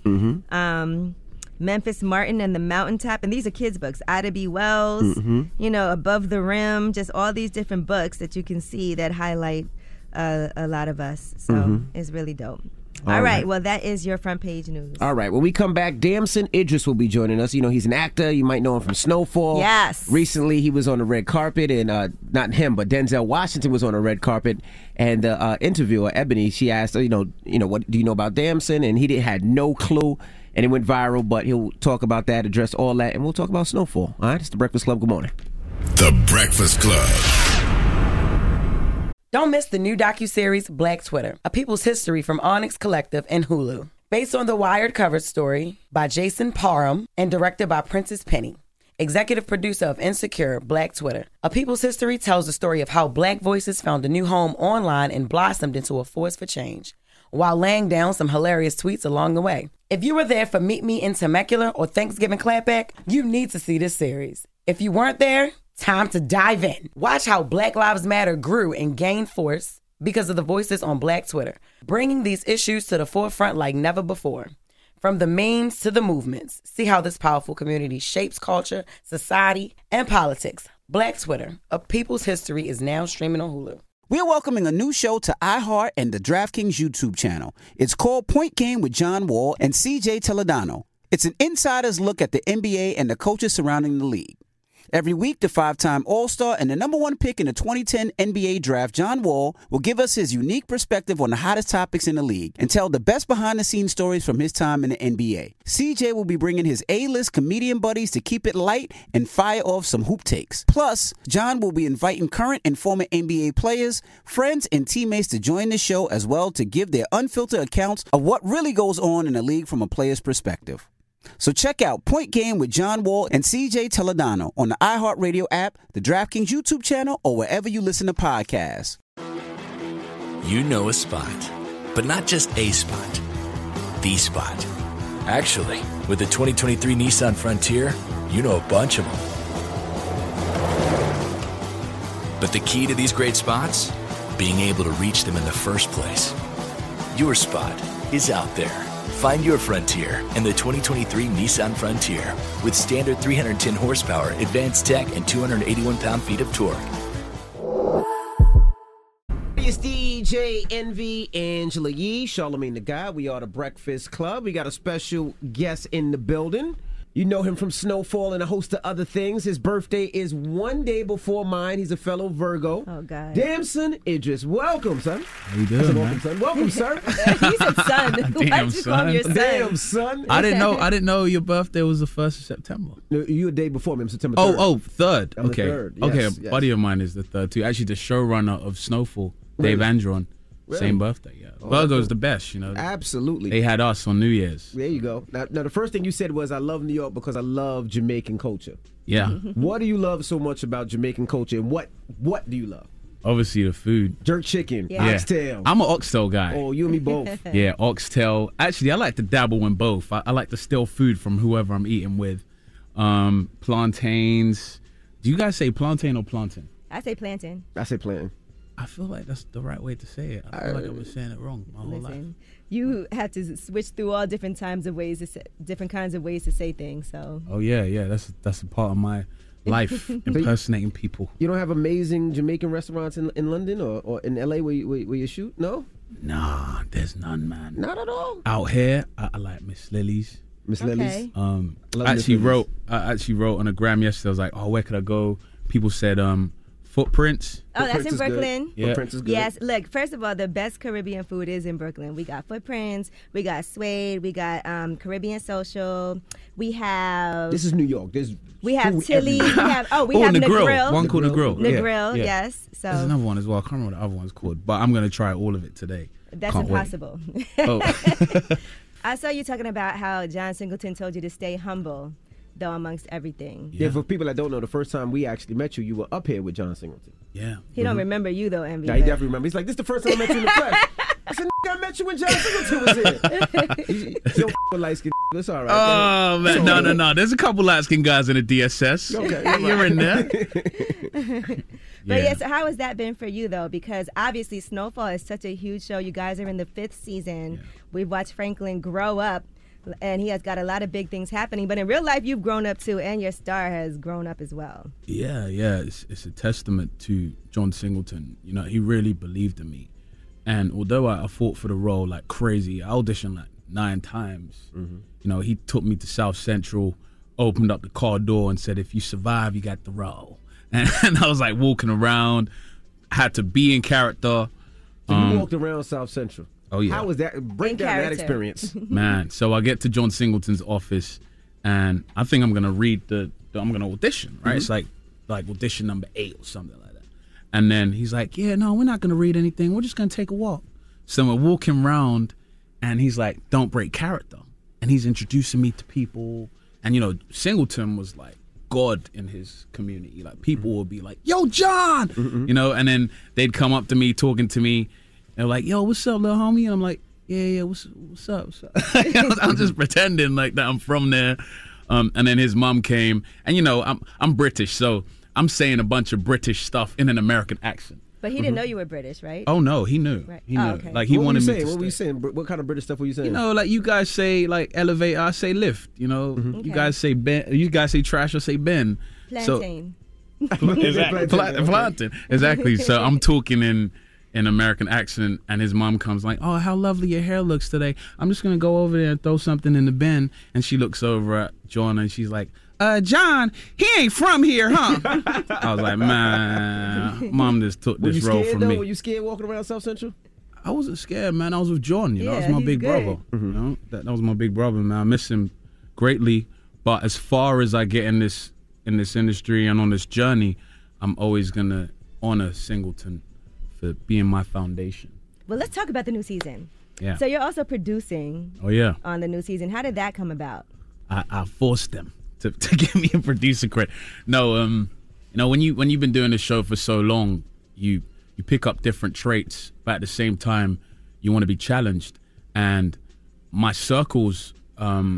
Speaker 7: Memphis Martin and the Mountaintop, and these are kids' books. Ida B. Wells, you know, Above the Rim, just all these different books that you can see that highlight a lot of us. So it's really dope. All right, well, that is your front page news.
Speaker 10: All right, when we come back, Damson Idris will be joining us. You know, he's an actor. You might know him from Snowfall.
Speaker 7: Yes.
Speaker 10: Recently, he was on the red carpet, and not him, but Denzel Washington was on the red carpet. And the interviewer, Ebony, she asked, you know, what do you know about Damson? And he had no clue. And it went viral, but he'll talk about that, address all that, and we'll talk about Snowfall. All right, it's The Breakfast Club. Good morning.
Speaker 11: The Breakfast Club.
Speaker 1: Don't miss the new docuseries Black Twitter, A People's History from Onyx Collective and Hulu. Based on the Wired cover story by Jason Parham and directed by Princess Penny. Executive producer of Insecure, Black Twitter. A People's History tells the story of how Black voices found a new home online and blossomed into a force for change, while laying down some hilarious tweets along the way. If you were there for Meet Me in Temecula or Thanksgiving Clapback, you need to see this series. If you weren't there, time to dive in. Watch how Black Lives Matter grew and gained force because of the voices on Black Twitter, bringing these issues to the forefront like never before. From the memes to the movements, see how this powerful community shapes culture, society, and politics. Black Twitter, A People's History, is now streaming on Hulu.
Speaker 2: We're welcoming a new show to iHeart and the DraftKings YouTube channel. It's called Point Game with John Wall and CJ Toledano. It's an insider's look at the NBA and the coaches surrounding the league. Every week, the 5-time All-Star and the #1 pick in the 2010 NBA Draft, John Wall, will give us his unique perspective on the hottest topics in the league and tell the best behind-the-scenes stories from his time in the NBA. CJ will be bringing his A-list comedian buddies to keep it light and fire off some hoop takes. Plus, John will be inviting current and former NBA players, friends, and teammates to join the show as well to give their unfiltered accounts of what really goes on in the league from a player's perspective. So check out Point Game with John Wall and CJ Toledano on the iHeartRadio app, the DraftKings YouTube channel, or wherever you listen to podcasts.
Speaker 15: You know a spot, but not just a spot, the spot. Actually, with the 2023 Nissan Frontier, you know a bunch of them. But the key to these great spots? Being able to reach them in the first place. Your spot is out there. Find your Frontier in the 2023 Nissan Frontier with standard 310 horsepower, advanced tech, and 281 pound-feet of torque.
Speaker 10: It's DJ Envy, Angela Yee, Charlamagne the God. We are the Breakfast Club. We got a special guest in the building. You know him from Snowfall and a host of other things. His birthday is one day before mine. He's a fellow Virgo.
Speaker 7: Oh, God.
Speaker 10: Damson Idris. Welcome, son.
Speaker 20: How you doing, man?
Speaker 10: Son. Welcome, sir.
Speaker 7: He said son. Why'd you call him your son?
Speaker 10: Damn, son.
Speaker 20: I didn't know your birthday was the 1st of September.
Speaker 10: No, you a day before me. I'm September 3rd.
Speaker 20: 3rd.
Speaker 10: I'm the
Speaker 20: Okay.
Speaker 10: 3rd.
Speaker 20: Okay,
Speaker 10: Yes,
Speaker 20: a
Speaker 10: yes.
Speaker 20: buddy of mine is the 3rd, too. Actually, the showrunner of Snowfall, Dave
Speaker 10: Really?
Speaker 20: Andron.
Speaker 10: Really?
Speaker 20: Same birthday, yeah.
Speaker 10: Oh,
Speaker 20: Virgo's
Speaker 10: that's
Speaker 20: the best, you know.
Speaker 10: Absolutely.
Speaker 20: They had us on New Year's.
Speaker 10: There you go. Now, the first thing you said was, I love New York because I love Jamaican culture.
Speaker 20: Yeah.
Speaker 10: What do you love so much about Jamaican culture, and what do you love?
Speaker 20: Obviously, the food.
Speaker 10: Jerk chicken,
Speaker 20: Yeah.
Speaker 10: oxtail.
Speaker 20: I'm an oxtail guy.
Speaker 10: Oh, you and me both.
Speaker 20: Yeah, oxtail. Actually, I like to dabble in both. I like to steal food from whoever I'm eating with. Plantains. Do you guys say plantain or plantain?
Speaker 7: I say plantain.
Speaker 10: I say plantain.
Speaker 20: I feel like that's the right way to say it. I feel like I was saying it wrong my whole life.
Speaker 7: Listen, you have to switch through all different times of ways to say, different kinds of ways to say things. So.
Speaker 20: Oh yeah, that's a part of my life, impersonating people.
Speaker 10: You don't have amazing Jamaican restaurants in London or in LA where you shoot? No?
Speaker 20: Nah, there's none, man.
Speaker 10: Not at all.
Speaker 20: Out here, I like Miss Lily's.
Speaker 10: Miss Lily's.
Speaker 20: I
Speaker 10: Miss
Speaker 20: actually
Speaker 10: Lily's.
Speaker 20: wrote on a gram yesterday. I was like, oh, where could I go? People said Footprints.
Speaker 7: Oh, that's in Brooklyn.
Speaker 20: Yeah.
Speaker 10: Footprints is good.
Speaker 7: Yes, look, first of all, the best Caribbean food is in Brooklyn. We got Footprints, we got Suede, we got Caribbean Social, we have...
Speaker 10: This is New York.
Speaker 7: We have
Speaker 10: food
Speaker 7: Tilly's,
Speaker 10: everywhere.
Speaker 7: we have
Speaker 20: Negril. One called Negril.
Speaker 7: Negril,
Speaker 20: Yeah.
Speaker 7: yes. So
Speaker 20: There's another one as well. I can't remember what the other one's called, but I'm going to try all of it today.
Speaker 7: that's
Speaker 20: Can't wait.
Speaker 7: impossible.
Speaker 20: Oh.
Speaker 7: I saw you talking about how John Singleton told you to stay humble, though, amongst everything.
Speaker 10: Yeah, for people that don't know, the first time we actually met you, you were up here with John Singleton.
Speaker 20: Yeah.
Speaker 7: He don't remember you, though, Envy.
Speaker 10: Yeah, he
Speaker 7: but-
Speaker 10: definitely remember. He's like, this is the first time I met you in the flesh. I said, I met you when John Singleton was here. You don't with light skin. It's all right.
Speaker 20: Oh, man.
Speaker 10: It's
Speaker 20: No,
Speaker 10: all
Speaker 20: no,
Speaker 10: right.
Speaker 20: no. There's a couple light-skinned guys in the DSS.
Speaker 10: Okay,
Speaker 20: You're in there.
Speaker 7: But yeah, so how has that been for you, though? Because obviously Snowfall is such a huge show. You guys are in the 5th season. Yeah. We've watched Franklin grow up, and he has got a lot of big things happening. But in real life, you've grown up, too, and your star has grown up as well.
Speaker 20: Yeah. It's a testament to John Singleton. You know, he really believed in me. And although I fought for the role like crazy, I auditioned like 9 times.
Speaker 10: Mm-hmm.
Speaker 20: You know, he took me to South Central, opened up the car door and said, if you survive, you got the role. And I was like walking around, had to be in character.
Speaker 10: So you walked around South Central.
Speaker 20: Oh, yeah.
Speaker 10: How was that? Break down that experience.
Speaker 20: Man, so I get to John Singleton's office, and I think I'm going to read I'm going to audition, right?
Speaker 10: Mm-hmm.
Speaker 20: It's like audition number 8 or something like that. And then he's like, yeah, no, we're not going to read anything. We're just going to take a walk. So we're walking around, and he's like, don't break character. And he's introducing me to people. And, you know, Singleton was like God in his community. Like, people would be like, yo, John! You know, and then they'd come up to me, talking to me. They're like, yo, what's up, little homie? And I'm like, yeah, what's up? I'm just pretending like that I'm from there. And then his mom came. And, you know, I'm British, so I'm saying a bunch of British stuff in an American accent.
Speaker 7: But he didn't know you were British, right?
Speaker 20: Oh, no, he knew.
Speaker 7: Right.
Speaker 20: He knew.
Speaker 7: Okay.
Speaker 20: Like, he wanted me to
Speaker 10: What were you
Speaker 20: stay.
Speaker 10: saying? What kind of British stuff were you saying?
Speaker 20: You know, like, you guys say, like, elevator, I say lift, you know? You guys say Ben, you guys say trash, I say Ben.
Speaker 7: Plantain.
Speaker 20: Exactly. Plantain. Exactly. So I'm talking in American accent, and his mom comes like, oh, how lovely your hair looks today. I'm just going to go over there and throw something in the bin. And she looks over at John, and she's like, John, he ain't from here, huh? I was like, man, Mom just took this role from me.
Speaker 10: Were you scared walking around South Central?
Speaker 20: I wasn't scared, man. I was with John, you know.
Speaker 7: Yeah,
Speaker 20: that was my
Speaker 7: he's
Speaker 20: big
Speaker 7: good.
Speaker 20: brother. You know, that was my big brother, man. I miss him greatly. But as far as I get in this industry and on this journey, I'm always gonna honor Singleton for being my foundation.
Speaker 7: Well, let's talk about the new season.
Speaker 20: Yeah.
Speaker 7: So you're also producing
Speaker 20: Oh yeah.
Speaker 7: on the new season. How did that come about?
Speaker 20: I forced them to give me a producer credit. No, you know, when you've been doing this show for so long, you pick up different traits, but at the same time, you want to be challenged. And my circles are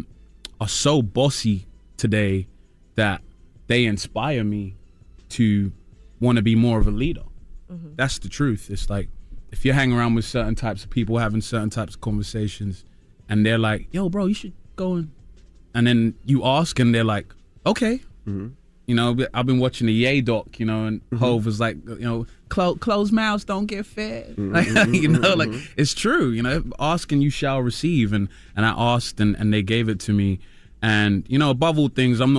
Speaker 20: so bossy today that they inspire me to want to be more of a leader. That's the truth. It's like, if you're hanging around with certain types of people, having certain types of conversations, and they're like, yo, bro, you should go and then you ask, and they're like, okay. You know, I've been watching the Ye doc, you know, and Hov was like, you know, closed mouths don't get fed. Like, you know, like, it's true, you know, ask and you shall receive. And I asked, and they gave it to me. And, you know, above all things, I'm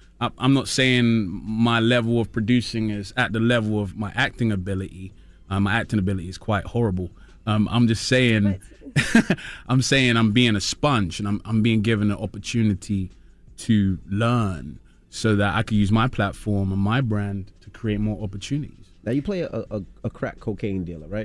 Speaker 20: not saying my level of producing is at the level of my acting ability. My acting ability is quite horrible. I'm just saying, I'm saying I'm being a sponge, and I'm being given an opportunity to learn so that I can use my platform and my brand to create more opportunities.
Speaker 10: Now, you play a crack cocaine dealer, right?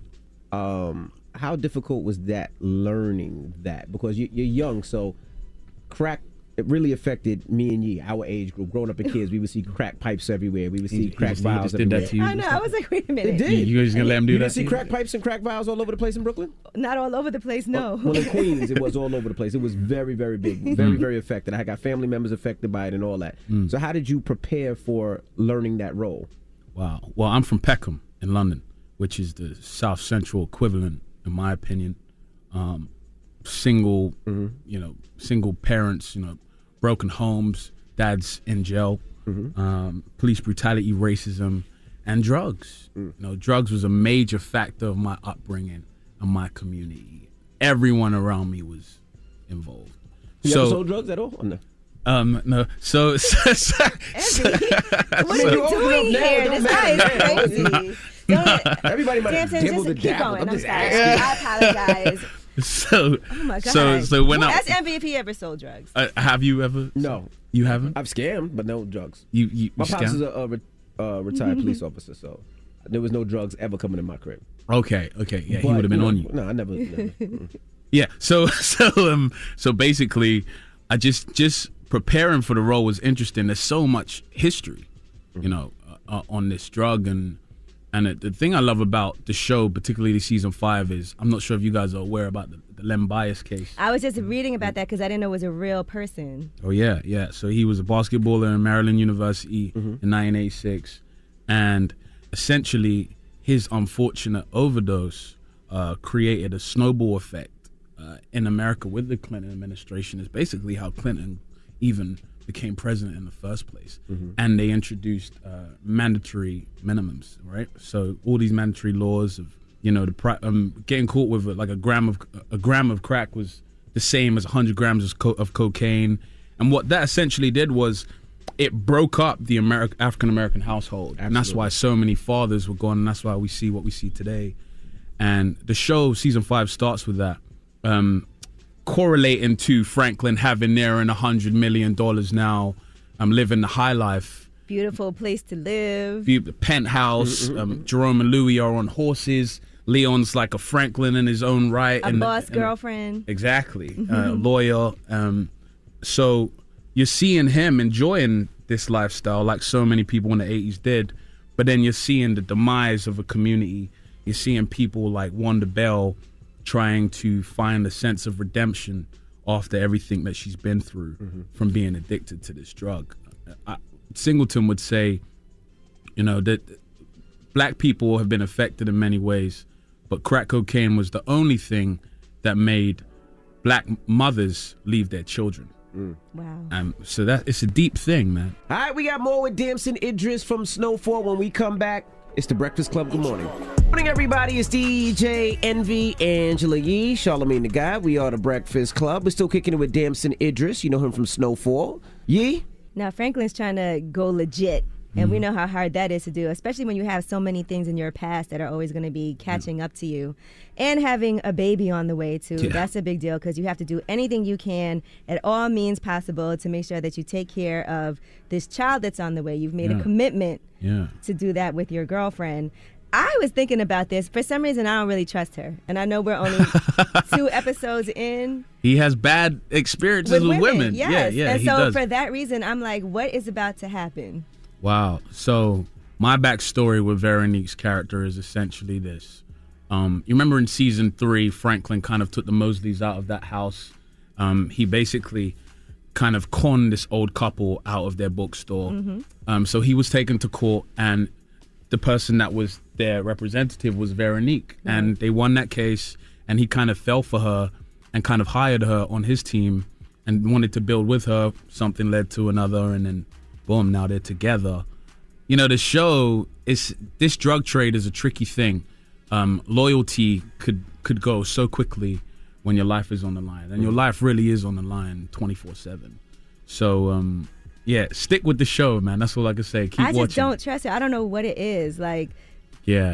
Speaker 10: How difficult was that, learning that? Because you're young, so crack, it really affected me and you, our age group. Growing up as kids, we would see crack pipes everywhere. We would see crack vials
Speaker 20: did
Speaker 10: everywhere.
Speaker 20: that to you.
Speaker 7: I know. I was like, wait a minute.
Speaker 10: It did.
Speaker 20: You guys gonna let him do
Speaker 10: you
Speaker 20: that?
Speaker 10: didn't see crack pipes and crack vials all over the place in Brooklyn?
Speaker 7: Not all over the place, no.
Speaker 10: Well, in Queens, it was all over the place. It was very, very big, very, very affected. I got family members affected by it and all that. So how did you prepare for learning that role?
Speaker 20: Wow. Well, I'm from Peckham in London, which is the South Central equivalent, in my opinion. Single, you know, single parents, you know, broken homes, dads in jail, police brutality, racism, and drugs. You know, drugs was a major factor of my upbringing and my community. Everyone around me was involved.
Speaker 10: You ever sold drugs at all? Or no?
Speaker 20: No. So
Speaker 7: What are you doing here? This guy is crazy.
Speaker 10: Everybody might
Speaker 7: Samson,
Speaker 10: dibble the
Speaker 7: keep
Speaker 10: dabble.
Speaker 7: going.
Speaker 10: I'm
Speaker 7: I'm
Speaker 10: just
Speaker 7: sorry.
Speaker 10: asking.
Speaker 7: I apologize.
Speaker 20: So,
Speaker 7: Oh my God.
Speaker 20: so when
Speaker 7: Ask Envy if he ever sold drugs.
Speaker 20: have you ever?
Speaker 10: No.
Speaker 20: You haven't?
Speaker 10: I've scammed, but no drugs.
Speaker 20: You
Speaker 10: My pops
Speaker 20: scam?
Speaker 10: is a retired police officer, so there was no drugs ever coming in my crib.
Speaker 20: Okay, yeah, he
Speaker 10: But,
Speaker 20: would have been on you.
Speaker 10: No, I never.
Speaker 20: Yeah, so basically, I just preparing for the role was interesting. There's so much history, you know, on this drug, and the thing I love about the show, particularly season 5, is I'm not sure if you guys are aware about the Len Bias case.
Speaker 7: I was just reading about that because I didn't know it was a real person.
Speaker 20: Oh yeah. So he was a basketballer in Maryland University in 1986, and essentially his unfortunate overdose created a snowball effect in America with the Clinton administration. Is basically how Clinton even became president in the first place. And they introduced mandatory minimums, right? So all these mandatory laws of, you know, getting caught with like a gram of crack was the same as 100 grams of cocaine. And what that essentially did was it broke up the African American household. Absolutely. And that's why so many fathers were gone, and that's why we see what we see today. And the show, season 5, starts with that. Correlating to Franklin having nearing $100 million now, living the high life.
Speaker 7: Beautiful place to live.
Speaker 20: The penthouse. Jerome and Louis are on horses, Leon's like a Franklin in his own right.
Speaker 7: A boss girlfriend.
Speaker 20: Exactly. Lawyer. So you're seeing him enjoying this lifestyle like so many people in the 80s did, but then you're seeing the demise of a community. You're seeing people like Wanda Bell trying to find a sense of redemption after everything that she's been through from being addicted to this drug. Singleton would say, you know, that black people have been affected in many ways, but crack cocaine was the only thing that made black mothers leave their children.
Speaker 7: Wow.
Speaker 20: So that it's a deep thing, man.
Speaker 10: All right, we got more with Damson Idris from Snowfall when we come back. It's the Breakfast Club. Good morning. Good morning, everybody. It's DJ Envy, Angela Yee, Charlamagne the God. We are the Breakfast Club. We're still kicking it with Damson Idris. You know him from Snowfall. Yee?
Speaker 7: Now, Franklin's trying to go legit. And we know how hard that is to do, especially when you have so many things in your past that are always going to be catching up to you. And having a baby on the way, too. Yeah. That's a big deal because you have to do anything you can at all means possible to make sure that you take care of this child that's on the way. You've made a commitment to do that with your girlfriend. I was thinking about this. For some reason, I don't really trust her. And I know we're only 2 episodes in.
Speaker 20: He has bad experiences with women.
Speaker 7: Yes.
Speaker 20: Yeah,
Speaker 7: and so for that reason, I'm like, what is about to happen?
Speaker 20: Wow. So my backstory with Veronique's character is essentially this. You remember in season 3, Franklin kind of took the Mosleys out of that house. He basically kind of conned this old couple out of their bookstore. So he was taken to court, and the person that was their representative was Veronique. And they won that case, and he kind of fell for her and kind of hired her on his team and wanted to build with her. Something led to another, and then boom, now they're together. You know, the show is, this drug trade is a tricky thing. Loyalty could go so quickly when your life is on the line, and your life really is on the line 24/7. So yeah, stick with the show, man. That's all I can say. Keep watching.
Speaker 7: I just don't trust her. I don't know what it is. Like,
Speaker 20: yeah,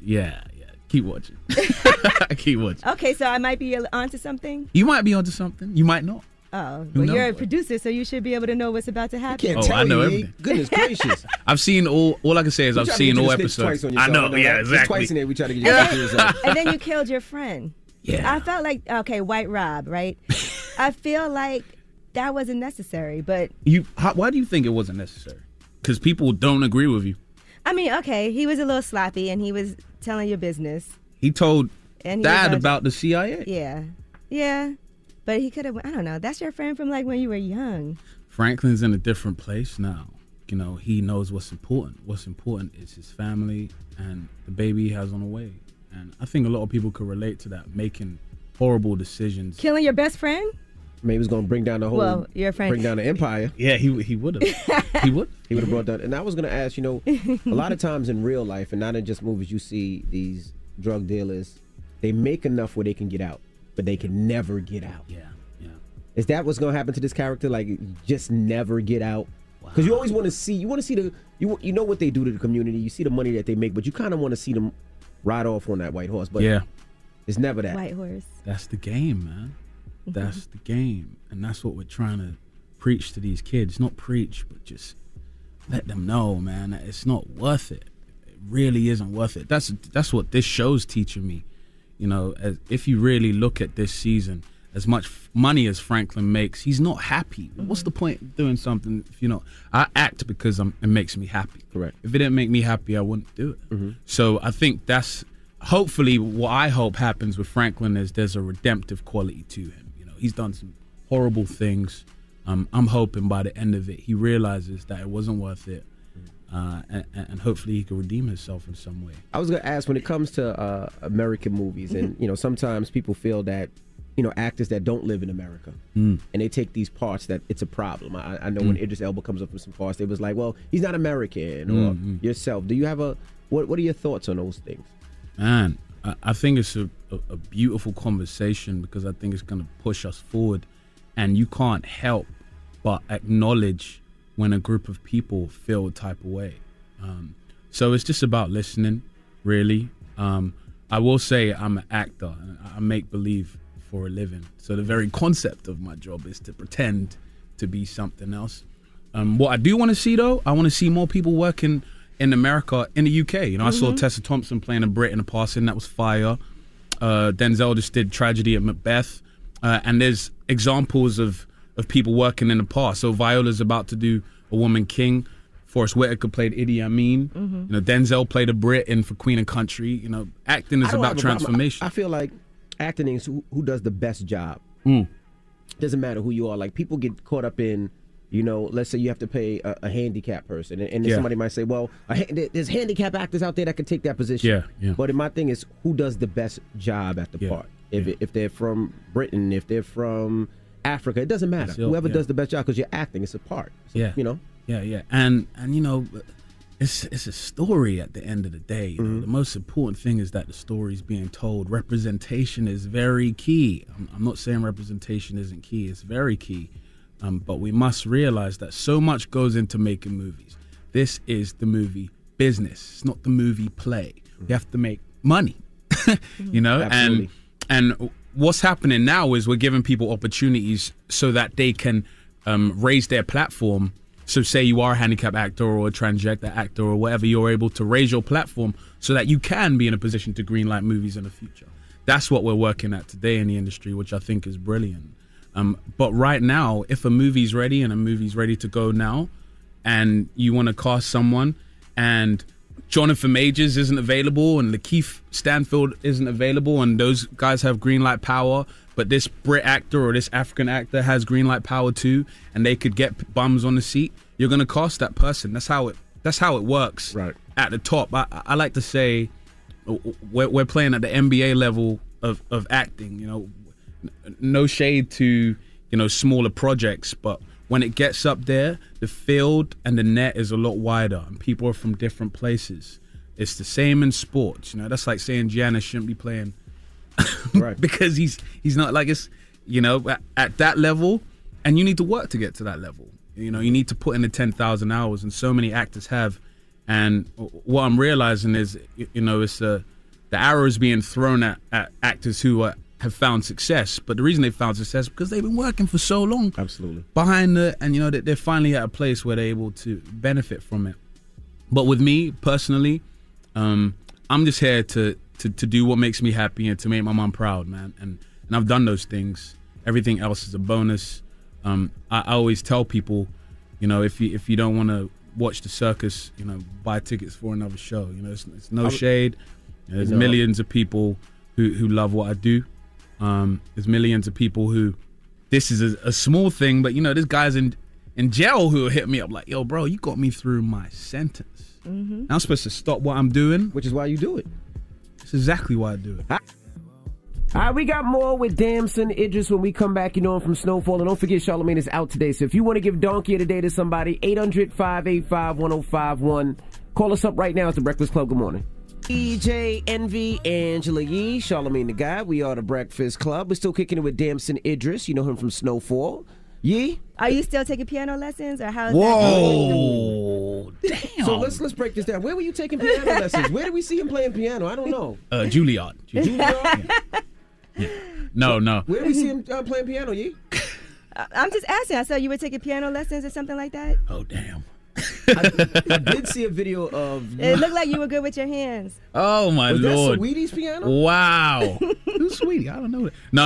Speaker 20: keep watching. Keep watching.
Speaker 7: Okay, so I might be onto something.
Speaker 20: You might be onto something. You might not.
Speaker 7: Oh, well, you're a producer, so you should be able to know what's about to happen.
Speaker 20: I know everything.
Speaker 10: Goodness gracious.
Speaker 20: I've seen all I can say is I've seen all episodes. I know, yeah, exactly.
Speaker 10: Twice in there, we try to get you
Speaker 7: and then you killed your friend.
Speaker 20: Yeah.
Speaker 7: I felt like, okay, White Rob, right? I feel like that wasn't necessary, but...
Speaker 20: Why do you think it wasn't necessary? Because people don't agree with you.
Speaker 7: I mean, okay, he was a little sloppy, and he was telling your business.
Speaker 20: He told Dad about the CIA.
Speaker 7: Yeah. But he could have, I don't know, that's your friend from like when you were young.
Speaker 20: Franklin's in a different place now. You know, he knows what's important. What's important is his family and the baby he has on the way. And I think a lot of people could relate to that, making horrible decisions.
Speaker 7: Killing your best friend?
Speaker 10: Maybe he was going to bring down the whole,
Speaker 7: your friend.
Speaker 10: bring down the empire.
Speaker 20: Yeah, he would have. He would have
Speaker 10: brought that. And I was going to ask, you know, a lot of times in real life, and not in just movies, you see these drug dealers, they make enough where they can get out, but they can never get out.
Speaker 20: Yeah.
Speaker 10: Is that what's going to happen to this character? Like, just never get out? Because you always want to see, you know what they do to the community. You see the money that they make, but you kind of want to see them ride off on that white horse. But it's never that.
Speaker 7: White horse.
Speaker 20: That's the game, man. That's the game. And that's what we're trying to preach to these kids. Not preach, but just let them know, man, that it's not worth it. It really isn't worth it. That's what this show's teaching me. You know, if you really look at this season, as much money as Franklin makes, he's not happy. What's the point of doing something if I act because it makes me happy.
Speaker 10: Correct.
Speaker 20: If it didn't make me happy, I wouldn't do it. So I think that's hopefully what I hope happens with Franklin is there's a redemptive quality to him. You know, he's done some horrible things. I'm hoping by the end of it, he realizes that it wasn't worth it. And hopefully he can redeem himself in some way.
Speaker 10: I was going to ask, when it comes to American movies, and sometimes people feel that actors that don't live in America, and they take these parts that it's a problem. I know when Idris Elba comes up with some parts, they was like, well, he's not American, or yourself. Do you have what are your thoughts on those things?
Speaker 20: Man, I think it's a beautiful conversation, because I think it's going to push us forward, and you can't help but acknowledge when a group of people feel a type of way. So it's just about listening, really. I will say I'm an actor. I make believe for a living. So the very concept of my job is to pretend to be something else. What I do want to see, though, I want to see more people working in America, in the UK. You know, I saw Tessa Thompson playing a Brit in a passing. That was fire. Denzel just did Tragedy at Macbeth. And there's examples of people working in the past. So Viola's about to do A Woman King. Forrest Whitaker played Idi Amin. You know, Denzel played a Brit in For Queen and Country. You know, acting is about transformation.
Speaker 10: I feel like acting is who does the best job. Doesn't matter who you are. Like, people get caught up in, you know, let's say you have to pay a handicapped person, and then somebody might say, well, there's handicapped actors out there that can take that position. But my thing is, who does the best job at the part? If they're from Britain, if they're from Africa, it doesn't matter. Whoever does the best job, because you're acting, it's a part. So, you know. And you know, it's a story at the end of the day. You know, the most important thing is that the story's being told. Representation is very key. I'm not saying representation isn't key. It's very key. But we must realize that so much goes into making movies. This is the movie business. It's not the movie play. You have to make money, you know? Absolutely.
Speaker 20: And what's happening now is we're giving people opportunities so that they can raise their platform. So say you are a handicapped actor or a transgender actor or whatever, you're able to raise your platform so that you can be in a position to greenlight movies in the future. That's what we're working at today in the industry, which I think is brilliant. But right now, if a movie's ready and a movie's ready to go now, and you want to cast someone, and Jonathan Majors isn't available, and Lakeith Stanfield isn't available, and those guys have green light power, but this Brit actor or this African actor has green light power too, and they could get bums on the seat, you're going to cast that person. That's how it works. Right. At the top. I like to say we're playing at the NBA level of acting, you know. No shade to, you know, smaller projects, but when it gets up there, the field and the net is a lot wider, and people are from different places. It's the same in sports, you know. That's like saying Giannis shouldn't be playing, right? Because he's not, like, it's, you know, at that level, and you need to work to get to that level. You know, you need to put in the 10,000 hours, and so many actors have. And what I'm realizing is, you know, it's the arrow is being thrown at actors who have found success, but the reason they found success is because they've been working for so long.
Speaker 10: Absolutely.
Speaker 20: Behind and you know, they're finally at a place where they're able to benefit from it. But with me personally, I'm just here to do what makes me happy and to make my mom proud, man. And I've done those things. Everything else is a bonus. I always tell people, you know, if you don't want to watch the circus, you know, buy tickets for another show. You know, it's no shade. You know, there's millions of people who love what I do. There's millions of people who, this is a small thing, but you know, there's guys in jail who hit me up like, yo, bro, you got me through my sentence. I'm supposed to stop what I'm doing.
Speaker 10: Which is why you do it.
Speaker 20: It's exactly why I do it.
Speaker 10: All right, we got more with Damson Idris when we come back. You know him from Snowfall. And don't forget, Charlamagne is out today. So if you want to give Donkey of the Day to somebody, 800-585-1051. Call us up right now. It's The Breakfast Club. Good morning. DJ Envy, Angela Yee, Charlamagne the Guy. We are The Breakfast Club. We're still kicking it with Damson Idris. You know him from Snowfall. Yee?
Speaker 7: Are you still taking piano lessons, or how's
Speaker 20: Whoa,
Speaker 7: that?
Speaker 20: Damn.
Speaker 10: So let's break this down. Where were you taking piano lessons? Where did we see him playing piano? I don't know.
Speaker 20: Juilliard. Yeah. No.
Speaker 10: Where did we see him playing piano, Yee?
Speaker 7: I'm just asking. I saw you were taking piano lessons or something like that.
Speaker 20: Oh, damn.
Speaker 10: I did see a video of...
Speaker 7: It looked like you were good with your hands.
Speaker 20: Oh, my
Speaker 10: Was
Speaker 20: Lord.
Speaker 10: that Saweetie's piano?
Speaker 20: Wow. Who's Sweetie? I don't know that. No.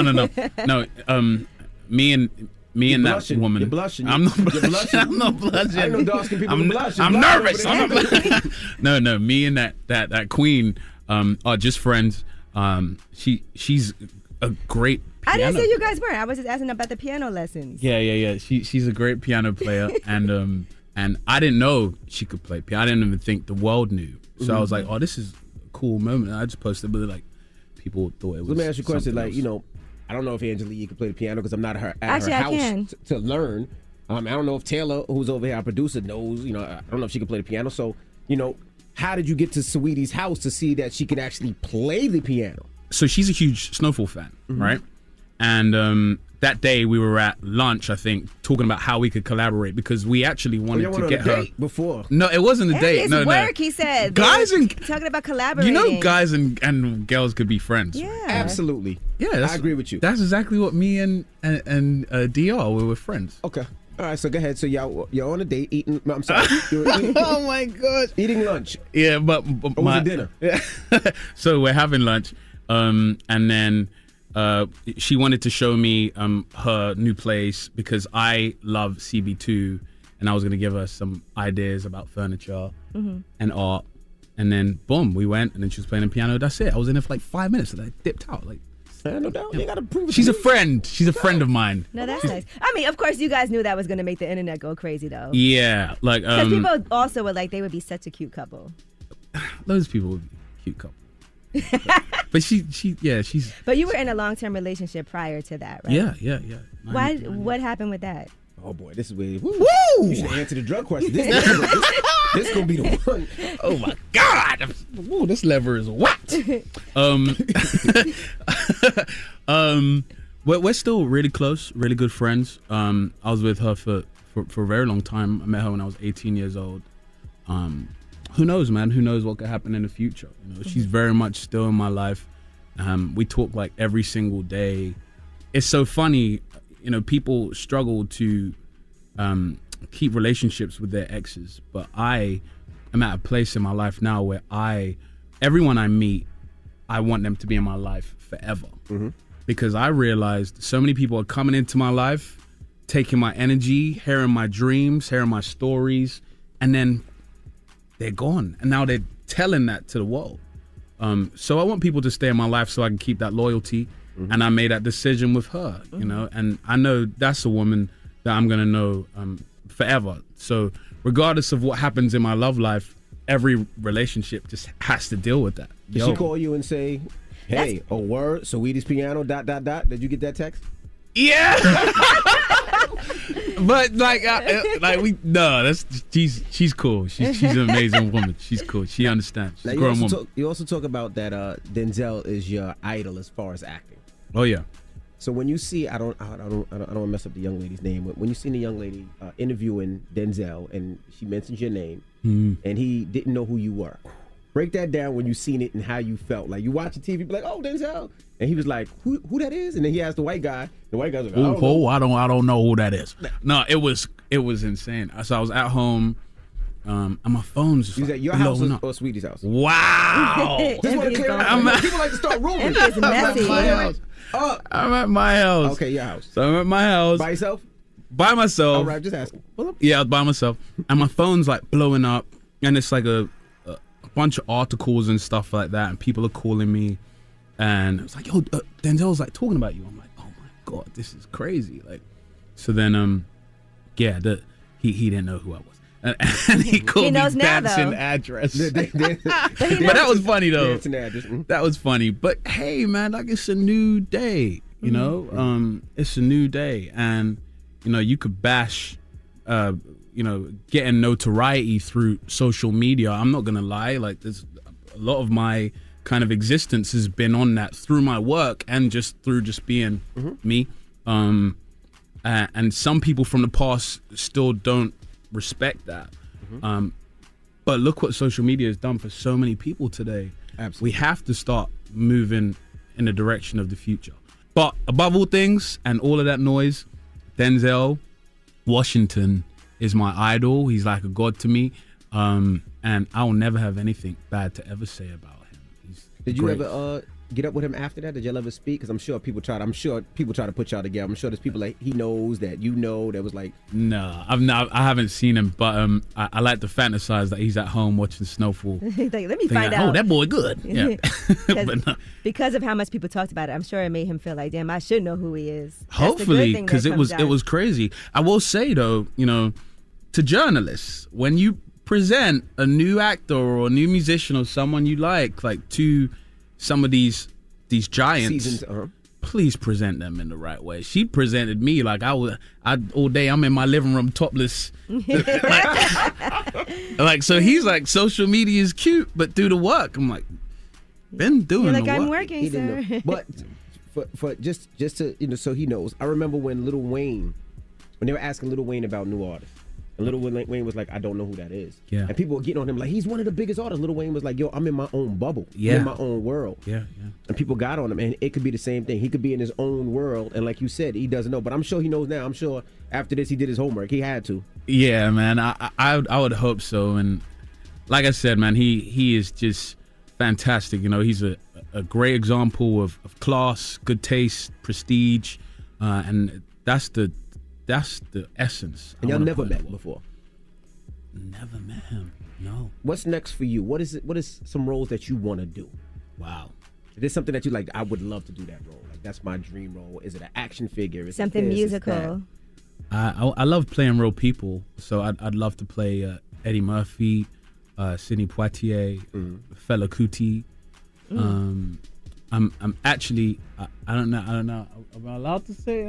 Speaker 20: Me and that woman.
Speaker 10: You're blushing.
Speaker 20: I'm not blushing.
Speaker 10: You're blushing.
Speaker 20: I'm not blushing.
Speaker 10: I know dark-skinned people blush.
Speaker 20: I'm nervous. I'm not blushing. No. Me and that queen are just friends. She's a great piano.
Speaker 7: I didn't say you guys were. I was just asking about the piano lessons.
Speaker 20: Yeah. She's a great piano player, and I didn't know she could play piano. I didn't even think the world knew. So I was like, oh, this is a cool moment. And I just posted, but like people thought it was.
Speaker 10: Let me ask you a question. Like,
Speaker 20: else.
Speaker 10: you know, I don't know if Angela Yee can play the piano because I'm not at her
Speaker 7: Actually,
Speaker 10: house to learn. I don't know if Taylor, who's over here, our producer, knows. You know, I don't know if she can play the piano. So, you know, how did you get to Saweetie's house to see that she could actually play the piano?
Speaker 20: So she's a huge Snowfall fan, right? And that day we were at lunch, I think, talking about how we could collaborate because we actually wanted to get her
Speaker 10: before.
Speaker 20: No, it wasn't a date.
Speaker 7: It's
Speaker 20: No.
Speaker 7: work, he said.
Speaker 20: Guys and
Speaker 7: talking about collaborating.
Speaker 20: you know, guys and girls could be friends.
Speaker 7: Yeah,
Speaker 10: absolutely.
Speaker 20: Yeah,
Speaker 10: I agree with you.
Speaker 20: That's exactly what me and DR we were friends.
Speaker 10: Okay. All right, so go ahead. So you're on a date eating. I'm sorry. You're eating,
Speaker 20: Oh my gosh.
Speaker 10: eating lunch.
Speaker 20: Yeah, but
Speaker 10: Or was it dinner?
Speaker 20: Yeah. So we're having lunch, and then she wanted to show me her new place because I love CB2, and I was gonna give her some ideas about furniture and art, and then boom, we went, and then she was playing the piano. That's it. I was in there for like 5 minutes, and I dipped out. Like,
Speaker 10: no doubt. You gotta prove it.
Speaker 20: She's a friend. She's a friend of mine.
Speaker 7: No, that's nice. I mean, of course, you guys knew that was going to make the internet go crazy, though.
Speaker 20: Yeah, like
Speaker 7: Because people also were like, they would be such a cute couple.
Speaker 20: those people would be a cute couple. But she's.
Speaker 7: But you were in a long-term relationship prior to that, right?
Speaker 20: Yeah.
Speaker 7: What happened with that?
Speaker 10: Oh boy, this is where. Woo! You should answer the drug question. This gonna be the one.
Speaker 20: Oh my God! Ooh, this lever is wet. We're still really close, really good friends. I was with her for a very long time. I met her when I was 18 years old. Who knows, man? Who knows what could happen in the future? You know, she's very much still in my life. We talk like every single day. It's so funny, you know, people struggle to keep relationships with their exes, but I am at a place in my life now where everyone I meet, I want them to be in my life forever. Because I realized so many people are coming into my life, taking my energy, hearing my dreams, hearing my stories, and then they're gone. And now they're telling that to the world. So I want people to stay in my life so I can keep that loyalty. And I made that decision with her, you know, and I know that's a woman that I'm going to know forever. So regardless of what happens in my love life, every relationship just has to deal with that.
Speaker 10: Did she call you and say, hey, a word, Saweetie's piano, ... Did you get that text?
Speaker 20: Yeah. But she's cool. She's an amazing woman. She's cool. She understands. She's a grown woman.
Speaker 10: You also talk about that Denzel is your idol as far as acting.
Speaker 20: Oh yeah.
Speaker 10: So when you see, I don't want to mess up the young lady's name. When you seen the young lady interviewing Denzel and she mentions your name and he didn't know who you were, break that down when you seen it and how you felt. Like you watching TV, be like, oh, Denzel, and he was like, who that is? And then he asked the white guy. The white guy's like,
Speaker 20: I don't know who that is. No, it was insane. So I was at home. And my phone's just
Speaker 10: you was at your house or Sweetie's house?
Speaker 20: Wow.
Speaker 10: Just want to clear out. People like to start rumors.
Speaker 7: It's messy.
Speaker 20: I'm at my house.
Speaker 10: Okay, your house.
Speaker 20: So I'm at my house.
Speaker 10: By yourself?
Speaker 20: By myself.
Speaker 10: All right, just asking.
Speaker 20: Yeah, I was by myself. And my phone's like blowing up. And it's like a bunch of articles and stuff like that. And people are calling me. And it was like, yo, Denzel's like talking about you. I'm like, oh my God, this is crazy. Like, so then, he didn't know who I was. And he called me Dadson address. But that was funny though. That was funny. But hey, man, like it's a new day. You know, it's a new day, and you know you could bash, getting notoriety through social media. I'm not gonna lie. Like there's a lot of my kind of existence has been on that through my work and just through just being me. And some people from the past still don't respect that. But look what social media has done for so many people today. Absolutely. We have to start moving in the direction of the future. But above all things and all of that noise, Denzel Washington is my idol. He's like a god to me. And I'll never have anything bad to ever say about him. He's
Speaker 10: Did you
Speaker 20: great.
Speaker 10: ever get up with him after that? Did y'all ever speak? Because I'm sure people try to put y'all together. I'm sure there's people like he knows that you know that was like.
Speaker 20: No, I haven't seen him, but I like to fantasize that he's at home watching Snowfall.
Speaker 7: Like, let me find out.
Speaker 20: Oh, that boy good. Yeah. But no.
Speaker 7: Because of how much people talked about it, I'm sure it made him feel like, damn, I should know who he is. That's
Speaker 20: Hopefully, because it was crazy. I will say though, to journalists, when you present a new actor or a new musician or someone you like to some of these giants,
Speaker 10: seasons,
Speaker 20: please present them in the right way. She presented me like all day I'm in my living room topless. like so he's like, social media is cute, but do the work. I'm like, been doing the work.
Speaker 7: I'm working, sir.
Speaker 10: But for just to so he knows. I remember when Lil Wayne, when they were asking Lil Wayne about new artists, And Lil Wayne was like, I don't know who that is.
Speaker 20: Yeah.
Speaker 10: And people were getting on him like, he's one of the biggest artists. Lil Wayne was like, yo, I'm in my own bubble.
Speaker 20: Yeah.
Speaker 10: I'm in my own world.
Speaker 20: Yeah.
Speaker 10: And people got on him. And it could be the same thing. He could be in his own world. And like you said, he doesn't know. But I'm sure he knows now. I'm sure after this, he did his homework. He had to.
Speaker 20: Yeah, man. I would hope so. And like I said, man, he is just fantastic. You know, he's a great example of class, good taste, prestige. And that's the essence.
Speaker 10: And y'all never met before?
Speaker 20: Never met him. No.
Speaker 10: What's next for you? What is some roles that you want to do?
Speaker 20: Wow.
Speaker 10: Is there something that you like? I would love to do that role. Like that's my dream role. Is it an action figure? Is
Speaker 7: something
Speaker 10: it this,
Speaker 7: musical?
Speaker 20: I love playing real people. So I'd love to play Eddie Murphy, Sidney Poitier, Fela Kuti. I'm actually I don't know. Am I allowed to say?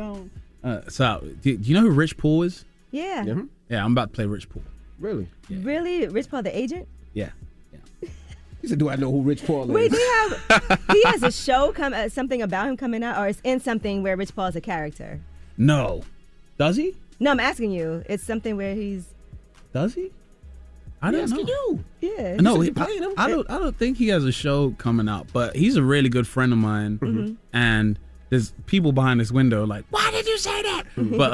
Speaker 20: So do you know who Rich Paul is?
Speaker 7: Yeah.
Speaker 20: Yeah, I'm about to play Rich Paul.
Speaker 10: Really?
Speaker 20: Yeah.
Speaker 7: Really? Rich Paul, the agent?
Speaker 20: Yeah.
Speaker 10: He said, do I know who Rich Paul is?
Speaker 7: Wait, he has a show, something about him coming out, or it's in something where Rich Paul is a character?
Speaker 20: No. Does he?
Speaker 7: No, I'm asking you. It's something where he's...
Speaker 20: Does he? I don't know.
Speaker 10: You.
Speaker 7: Yeah.
Speaker 20: No, I don't think he has a show coming out, but he's a really good friend of mine, and there's people behind this window like, why did you say that?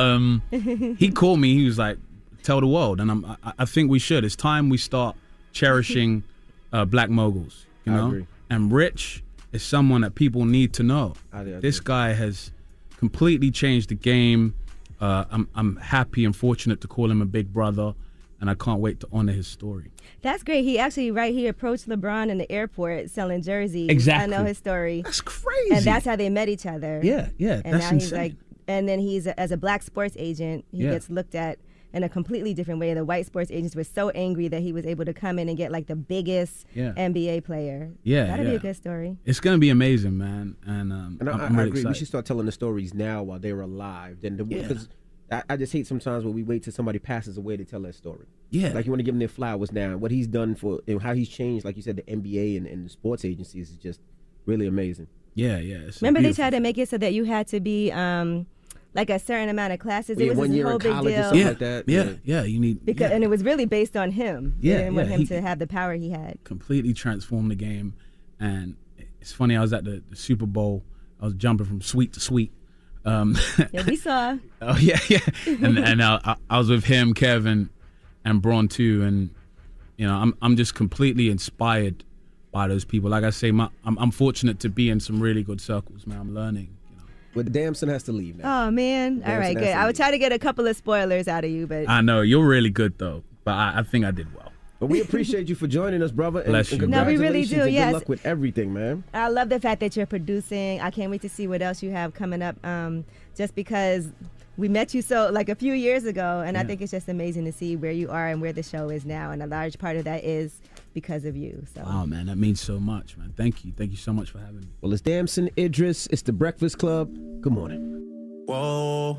Speaker 20: But he called me. He was like, tell the world, and I think we should. It's time we start cherishing black moguls. You know,
Speaker 10: I agree.
Speaker 20: And Rich is someone that people need to know. This guy has completely changed the game. I'm happy and fortunate to call him a big brother, and I can't wait to honor his story.
Speaker 7: That's great. He actually approached LeBron in the airport selling jerseys.
Speaker 20: Exactly.
Speaker 7: I know his story.
Speaker 20: That's crazy.
Speaker 7: And that's how they met each other.
Speaker 20: Yeah.
Speaker 7: And
Speaker 20: That's
Speaker 7: now
Speaker 20: insane.
Speaker 7: he's like, and then as a black sports agent, he gets looked at in a completely different way. The white sports agents were so angry that he was able to come in and get like the biggest NBA player.
Speaker 20: Yeah,
Speaker 7: that'd be a good story.
Speaker 20: It's gonna be amazing, man. And
Speaker 10: And
Speaker 20: I'm
Speaker 10: I
Speaker 20: really
Speaker 10: agree.
Speaker 20: excited.
Speaker 10: We should start telling the stories now while they're alive. Because I just hate sometimes when we wait till somebody passes away to tell that story.
Speaker 20: Yeah.
Speaker 10: Like you want to give him their flowers now. What he's done for, and how he's changed, like you said, the NBA and the sports agencies is just really amazing.
Speaker 20: Yeah.
Speaker 7: Remember they tried to make it so that you had to be like a certain amount of classes.
Speaker 10: Well,
Speaker 7: It was
Speaker 10: one
Speaker 7: this
Speaker 10: year
Speaker 7: whole
Speaker 10: in
Speaker 7: big
Speaker 10: college or
Speaker 7: deal.
Speaker 10: something like that.
Speaker 20: Yeah. You need
Speaker 7: And it was really based on him.
Speaker 20: Yeah,
Speaker 7: They didn't want
Speaker 20: yeah,
Speaker 7: him
Speaker 20: he-
Speaker 7: to have the power he had.
Speaker 20: completely transformed the game. And it's funny, I was at the Super Bowl. I was jumping from suite to suite.
Speaker 7: Yeah, we saw.
Speaker 20: Oh yeah. And I was with him, Kevin, and Braun too. And you know, I'm just completely inspired by those people. Like I say, I'm fortunate to be in some really good circles, man. I'm learning.
Speaker 10: But Damson has to leave now.
Speaker 7: Oh man! All right, good. I would try to get a couple of spoilers out of you, but
Speaker 20: I know you're really good though, but I think I did well.
Speaker 10: But we appreciate you for joining us, brother. And,
Speaker 20: Bless
Speaker 10: and
Speaker 20: you.
Speaker 7: No, we
Speaker 10: congratulations
Speaker 7: really do,
Speaker 10: and
Speaker 7: yes.
Speaker 10: Good luck with everything, man.
Speaker 7: I love the fact that you're producing. I can't wait to see what else you have coming up. Just because we met you a few years ago, and I think it's just amazing to see where you are and where the show is now. And a large part of that is because of you. So.
Speaker 20: Wow, man, that means so much, man. Thank you so much for having me.
Speaker 10: Well, it's Damson Idris. It's the Breakfast Club. Good morning.
Speaker 9: Whoa.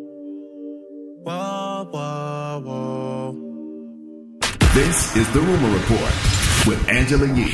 Speaker 9: Whoa, whoa, whoa.
Speaker 11: This is the Rumor Report with Angela Yee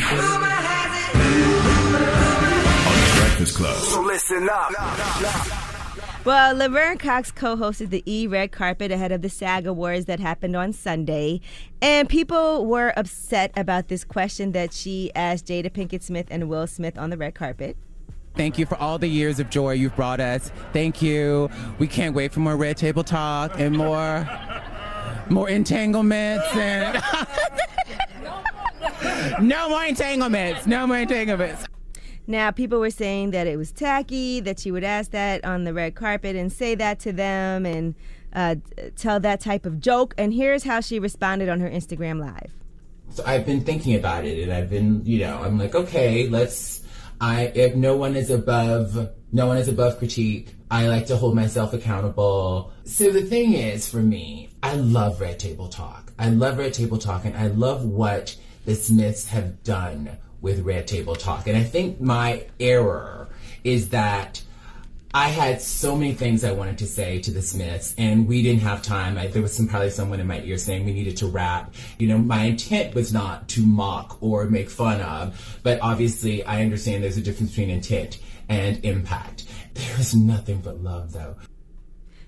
Speaker 11: on the Breakfast Club.
Speaker 9: So listen up.
Speaker 7: Well, Laverne Cox co-hosted the E! Red Carpet ahead of the SAG Awards that happened on Sunday. And people were upset about this question that she asked Jada Pinkett Smith and Will Smith on the red carpet.
Speaker 21: Thank you for all the years of joy you've brought us. Thank you. We can't wait for more Red Table Talk and more entanglements and no more entanglements. No more entanglements.
Speaker 7: Now, people were saying that it was tacky, that she would ask that on the red carpet and say that to them and tell that type of joke. And here's how she responded on her Instagram Live.
Speaker 22: So I've been thinking about it, and I've been, I'm like, okay, if no one is above critique. I like to hold myself accountable. So the thing is, for me, I love Red Table Talk. I love Red Table Talk, and I love what the Smiths have done with Red Table Talk. And I think my error is that I had so many things I wanted to say to the Smiths, and we didn't have time. There was probably someone in my ear saying we needed to rap. My intent was not to mock or make fun of, but obviously I understand there's a difference between intent and impact. There was nothing but love, though.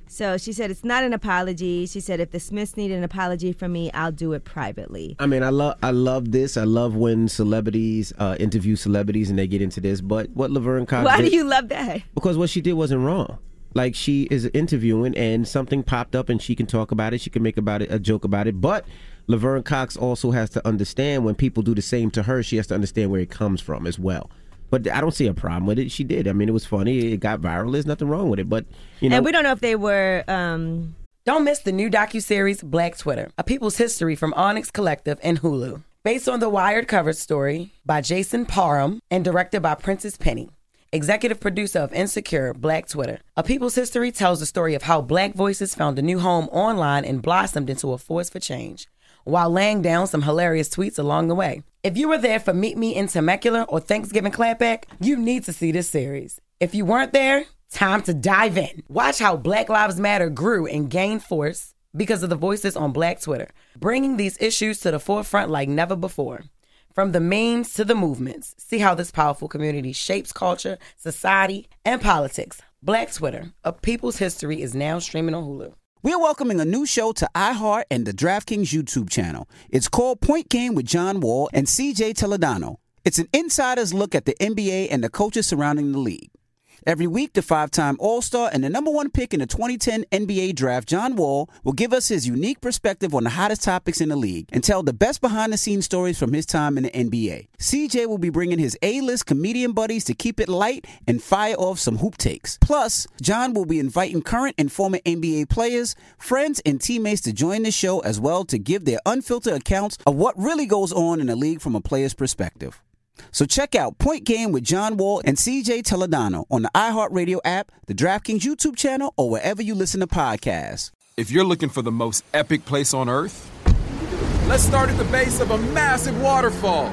Speaker 7: So she said it's not an apology. She said if the Smiths need an apology from me, I'll do it privately.
Speaker 10: I mean, I love this. I love when celebrities interview celebrities and they get into this. But what Laverne Cox
Speaker 7: Why
Speaker 10: did,
Speaker 7: do you love that?
Speaker 10: Because what she did wasn't wrong. Like, she is interviewing and something popped up and she can talk about it. She can make about it a joke about it. But Laverne Cox also has to understand when people do the same to her, she has to understand where it comes from as well. But I don't see a problem with it. She did. I mean, it was funny. It got viral. There's nothing wrong with it. But, you know.
Speaker 7: And we don't know if they were...
Speaker 1: Don't miss the new docuseries Black Twitter, A People's History from Onyx Collective and Hulu. Based on the Wired cover story by Jason Parham and directed by Princess Penny. Executive producer of Insecure, Black Twitter. A People's History tells the story of how Black voices found a new home online and blossomed into a force for change, while laying down some hilarious tweets along the way. If you were there for Meet Me in Temecula or Thanksgiving Clapback, you need to see this series. If you weren't there, time to dive in. Watch how Black Lives Matter grew and gained force because of the voices on Black Twitter, bringing these issues to the forefront like never before. From the memes to the movements, see how this powerful community shapes culture, society, and politics. Black Twitter, A People's History is now streaming on Hulu.
Speaker 2: We're welcoming a new show to iHeart and the DraftKings YouTube channel. It's called Point Game with John Wall and CJ Toledano. It's an insider's look at the NBA and the coaches surrounding the league. Every week, the 5-time All-Star and the number 1 pick in the 2010 NBA Draft, John Wall, will give us his unique perspective on the hottest topics in the league and tell the best behind-the-scenes stories from his time in the NBA. CJ will be bringing his A-list comedian buddies to keep it light and fire off some hoop takes. Plus, John will be inviting current and former NBA players, friends, and teammates to join the show as well to give their unfiltered accounts of what really goes on in the league from a player's perspective. So check out Point Game with John Wall and CJ Toledano on the iHeartRadio app, the DraftKings YouTube channel, or wherever you listen to podcasts.
Speaker 3: If you're looking for the most epic place on earth, let's start at the base of a massive waterfall.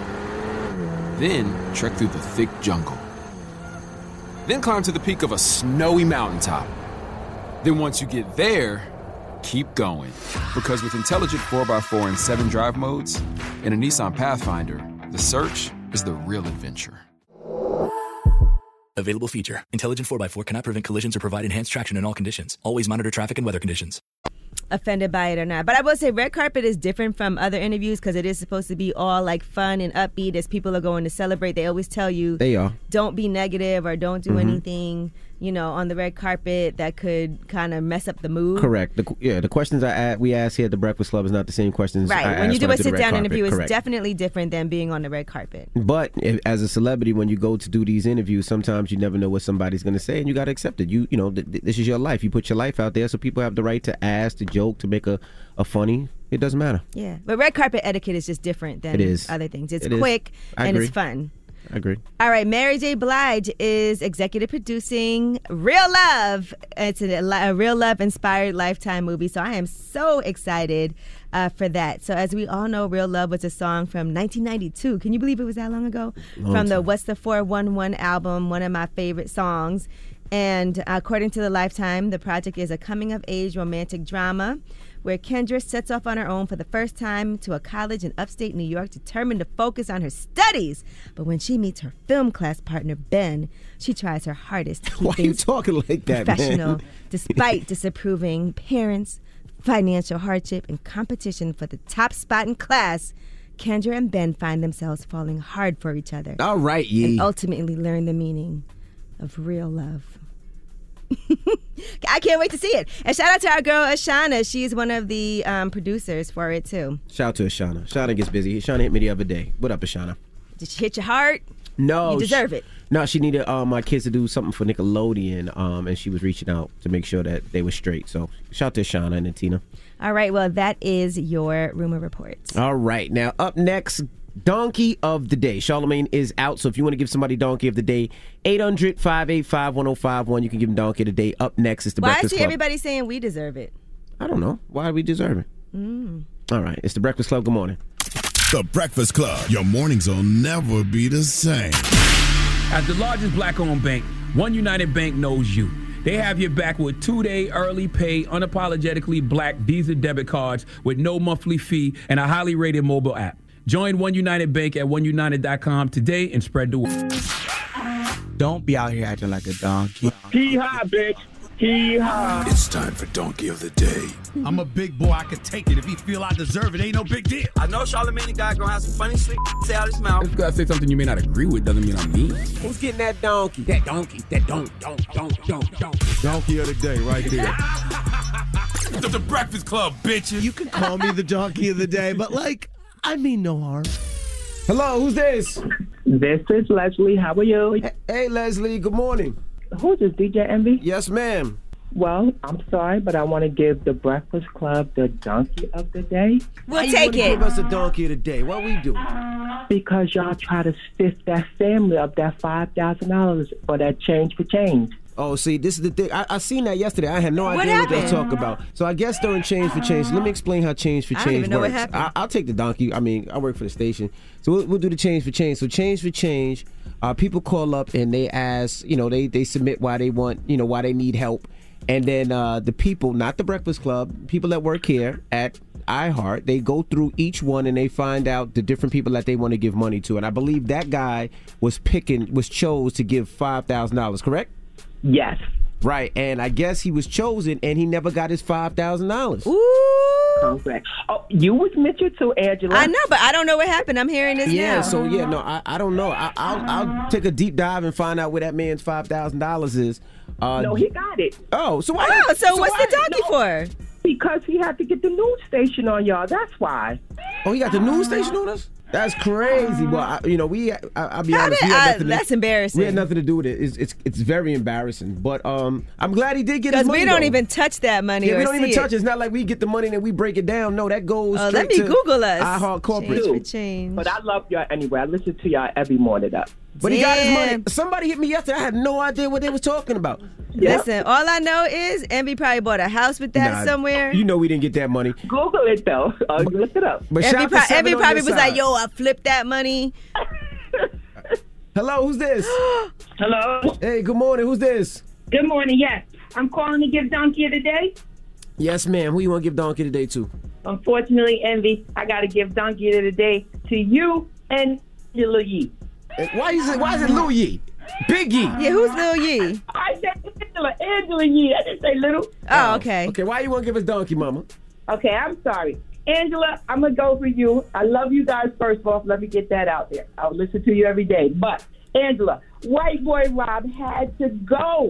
Speaker 3: Then trek through the thick jungle. Then climb to the peak of a snowy mountaintop. Then once you get there, keep going. Because with intelligent 4x4 and 7 drive modes and a Nissan Pathfinder, the search is the real adventure.
Speaker 15: Available feature. Intelligent 4x4 cannot prevent collisions or provide enhanced traction in all conditions. Always monitor traffic and weather conditions.
Speaker 7: Offended by it or not. But I will say red carpet is different from other interviews because it is supposed to be all like fun and upbeat as people are going to celebrate. They always tell you don't be negative or don't do anything, you know, on the red carpet that could kind of mess up the mood.
Speaker 10: Correct. The questions we ask here at the Breakfast Club is not the same questions
Speaker 7: right. When you do a sit-down interview,
Speaker 10: Correct.
Speaker 7: It's definitely different than being on the red carpet.
Speaker 10: But as a celebrity, when you go to do these interviews, sometimes you never know what somebody's going to say, and you got to accept it. You know, this is your life. You put your life out there, so people have the right to ask, to joke, to make a funny. It doesn't matter.
Speaker 7: Yeah, but red carpet etiquette is just different than other things. It's quick and it's fun.
Speaker 10: I agree.
Speaker 7: All right, Mary J. Blige is executive producing Real Love. It's a Real Love inspired Lifetime movie, so I am so excited for that. So as we all know, Real Love was a song from 1992. Can you believe it was that long ago? From the What's the 411 album, one of my favorite songs. And according to the Lifetime, the project is a coming-of-age romantic drama where Kendra sets off on her own for the first time to a college in upstate New York, determined to focus on her studies. But when she meets her film class partner, Ben, she tries her hardest to keep
Speaker 10: Why
Speaker 7: things
Speaker 10: you talking like that,
Speaker 7: professional,
Speaker 10: man?
Speaker 7: despite disapproving parents, financial hardship, and competition for the top spot in class. Kendra and Ben find themselves falling hard for each other.
Speaker 10: All right, Yee.
Speaker 7: And ultimately learn the meaning of real love. I can't wait to see it. And shout out to our girl Ashana. She's one of the producers for it too.
Speaker 10: Shout out to Ashana. Ashana gets busy. Ashana hit me the other day. What up, Ashana?
Speaker 7: Did she hit your heart?
Speaker 10: No.
Speaker 7: You deserve it.
Speaker 10: No, she needed my kids to do something for Nickelodeon, and she was reaching out to make sure that they were straight. So shout out to Ashana and Tina.
Speaker 7: All right, well, that is your rumor reports.
Speaker 10: All right, now up next, Donkey of the Day. Charlamagne is out, so if you want to give somebody Donkey of the Day, 800-585-1051. You can give them Donkey of the Day. Up next is the Breakfast Club.
Speaker 7: Why is everybody saying we deserve it?
Speaker 10: I don't know. Why do we deserve it? All right, it's the Breakfast Club. Good morning.
Speaker 11: The Breakfast Club. Your mornings will never be the same.
Speaker 19: As the largest black-owned bank, One United Bank knows you. They have your back with 2-day early pay, unapologetically black Visa debit cards with no monthly fee and a highly rated mobile app. Join One United Bank at oneunited.com today and spread the word.
Speaker 21: Don't be out here acting like a donkey.
Speaker 12: Hee-haw, bitch.
Speaker 9: Yeehaw.
Speaker 11: It's time for Donkey of the Day.
Speaker 8: I'm a big boy. I can take it. If he feel I deserve it, ain't no big deal.
Speaker 18: I know Charlamagne guy gonna have some funny shit say out his mouth.
Speaker 3: If you gotta say something you may not agree with, doesn't mean I'm mean.
Speaker 10: Who's getting that donkey? That donkey. That donkey.
Speaker 8: Donkey of the day, right there.
Speaker 19: The Breakfast Club, bitches.
Speaker 8: You can call me the donkey of the day, but like, I mean no harm.
Speaker 10: Hello, who's this?
Speaker 6: This is Leslie. How are you?
Speaker 10: Hey, Leslie. Good morning.
Speaker 6: Who's this, DJ Envy?
Speaker 10: Yes, ma'am.
Speaker 6: Well, I'm sorry, but I want to give the Breakfast Club the donkey of the day.
Speaker 7: We'll take it.
Speaker 10: Give us a donkey of the day. What we do?
Speaker 6: Because y'all try to stiff that family of that $5,000 for that change for change.
Speaker 10: Oh, see, this is the thing. I seen that yesterday. I had no
Speaker 7: What
Speaker 10: idea what they were
Speaker 7: happened?
Speaker 10: talking about. So I guess during Change for Change, let me explain how Change for
Speaker 7: I don't
Speaker 10: Change
Speaker 7: even know what
Speaker 10: works.
Speaker 7: happened.
Speaker 10: I'll take the donkey. I mean, I work for the station. So we'll do the Change for Change. So Change for Change, people call up and they ask, they submit why they want, why they need help. And then the people, not the Breakfast Club, people that work here at iHeart, they go through each one and they find out the different people that they want to give money to. And I believe that guy was chose to give $5,000, correct?
Speaker 6: Yes.
Speaker 10: Right, and I guess he was chosen, and he never got his $5,000.
Speaker 7: Ooh.
Speaker 6: Correct. Oh, you was Mitchell too, Angela.
Speaker 7: I know, but I don't know what happened. I'm hearing this now.
Speaker 10: I don't know. I'll take a deep dive and find out where that man's $5,000 is.
Speaker 6: No, he got it.
Speaker 10: Oh, so why?
Speaker 7: So what's the donkey for?
Speaker 6: Because he had to get the news station on y'all. That's why.
Speaker 10: Oh, he got the news station on us? That's crazy. Well, I'll be honest.
Speaker 7: That's embarrassing.
Speaker 10: We had nothing to do with it. It's very embarrassing. But I'm glad he did get his money.
Speaker 7: Because we don't
Speaker 10: though.
Speaker 7: even touch that money.
Speaker 10: Yeah,
Speaker 7: or
Speaker 10: we don't even
Speaker 7: see
Speaker 10: touch it.
Speaker 7: it.
Speaker 10: It's not like we get the money and we break it down. No, that goes straight
Speaker 7: let me
Speaker 10: to
Speaker 7: Google us.
Speaker 10: iHeart Corporate.
Speaker 7: Change for Change.
Speaker 6: But I love y'all anyway. I listen to y'all every morning up.
Speaker 10: But he got his money. Somebody hit me yesterday. I had no idea what they was talking about.
Speaker 7: Listen, all I know is Envy probably bought a house with that somewhere.
Speaker 10: You know we didn't get that money.
Speaker 6: Google it though. Look it up.
Speaker 10: But
Speaker 7: Envy probably was like, "Yo, I flipped that money."
Speaker 10: Hello, who's this?
Speaker 4: Hello.
Speaker 10: Hey, good morning. Who's this?
Speaker 4: Good morning. Yes, I'm calling to give Donkey of the Day.
Speaker 10: Yes, ma'am. Who you want to give Donkey today to?
Speaker 4: Unfortunately, Envy, I got to give Donkey of the Day to you and your Lil Yee.
Speaker 10: Why is it Lil Yee? Big Yee.
Speaker 7: Yeah, who's Lil Yee?
Speaker 4: I said Angela Yee. I didn't say little.
Speaker 7: Oh, okay.
Speaker 10: Okay, why you want to give us Donkey, Mama?
Speaker 4: Okay, I'm sorry. Angela, I'm going to go for you. I love you guys first off. Let me get that out there. I'll listen to you every day. But, Angela, White Boy Rob had to go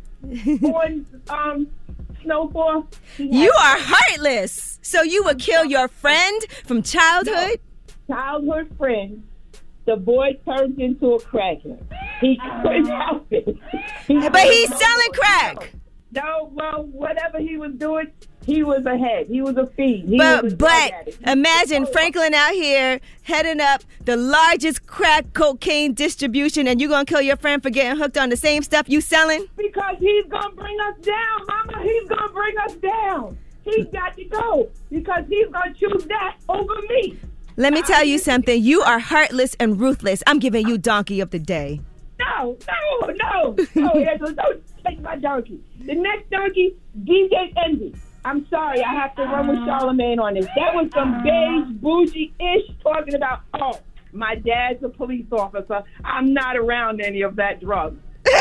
Speaker 4: on Snowfall.
Speaker 7: You are heartless. So you would kill your friend from childhood?
Speaker 4: No. Childhood friend. The boy turned into a crackhead. He couldn't help it.
Speaker 7: But he's selling crack.
Speaker 4: No, well, whatever he was doing, he was ahead. He was a fiend.
Speaker 7: But imagine Franklin out here heading up the largest crack cocaine distribution, and you're going to kill your friend for getting hooked on the same stuff you selling?
Speaker 4: Because he's going to bring us down, Mama. He's going to bring us down. He's got to go because he's going to choose that over me.
Speaker 7: Let me tell you something. You are heartless and ruthless. I'm giving you Donkey of the Day.
Speaker 4: No, Angela, don't take my donkey. The next donkey, DJ Envy. I'm sorry, I have to run with Charlamagne on this. That was some beige, bougie-ish talking about, my dad's a police officer. I'm not around any of that drugs.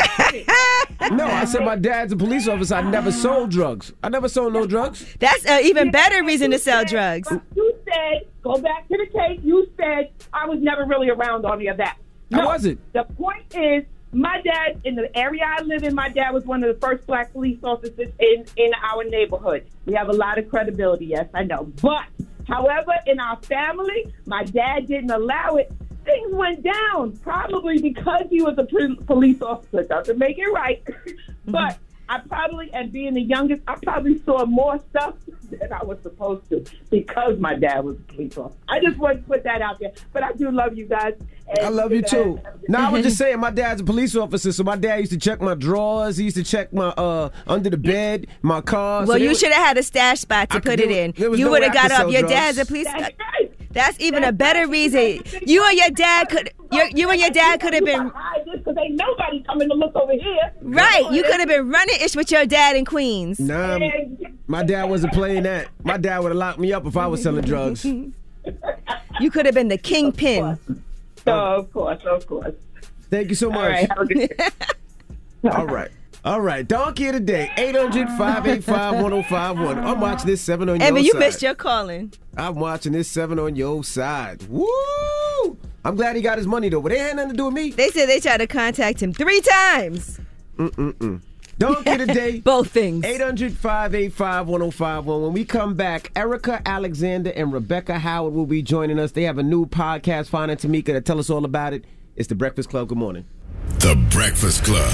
Speaker 10: No, I said my dad's a police officer. I never sold drugs. I never sold no drugs.
Speaker 7: That's an even better reason to sell drugs.
Speaker 4: You said, go back to the tape, you said I was never really around any of that. No,
Speaker 10: I wasn't.
Speaker 4: The point is, my dad, in the area I live in, my dad was one of the first black police officers in our neighborhood. We have a lot of credibility, yes, I know. But, however, in our family, my dad didn't allow it. Things went down, probably because he was a police officer. Doesn't make it right. But I probably, and being the youngest, I probably saw more stuff than I was supposed to because my dad was a police officer. I just want to put that out there. But I do love you guys.
Speaker 10: I love you too. Now I was just saying, my dad's a police officer, so my dad used to check my drawers. He used to check my under the bed, my car.
Speaker 7: Well, you should have had a stash spot to put it in. You would have got up. Your dad's a police. That's even a better reason. You and your dad could. You and your dad could have been.
Speaker 4: Because ain't nobody coming to look over here.
Speaker 7: Right, you could have been running ish with your dad in Queens.
Speaker 10: Nah, my dad wasn't playing that. My dad would have locked me up if I was selling drugs.
Speaker 7: You could have been the kingpin.
Speaker 4: Oh, of course.
Speaker 10: Thank you so much.
Speaker 4: All right, have a good day.
Speaker 10: All right. All right, Donkey of the Day, 800-585-1051. I'm watching this 7 on your
Speaker 7: Evan,
Speaker 10: side.
Speaker 7: you missed your calling.
Speaker 10: I'm watching this 7 on your side. Woo! I'm glad he got his money, though, but it had nothing to do with me.
Speaker 7: They said they tried to contact him 3 times.
Speaker 10: Donkey of the Day.
Speaker 7: Both things.
Speaker 10: 800-585-1051. When we come back, Erica Alexander and Rebecca Howard will be joining us. They have a new podcast, Finding Tamika, to tell us all about it. It's The Breakfast Club. Good morning.
Speaker 11: The Breakfast Club.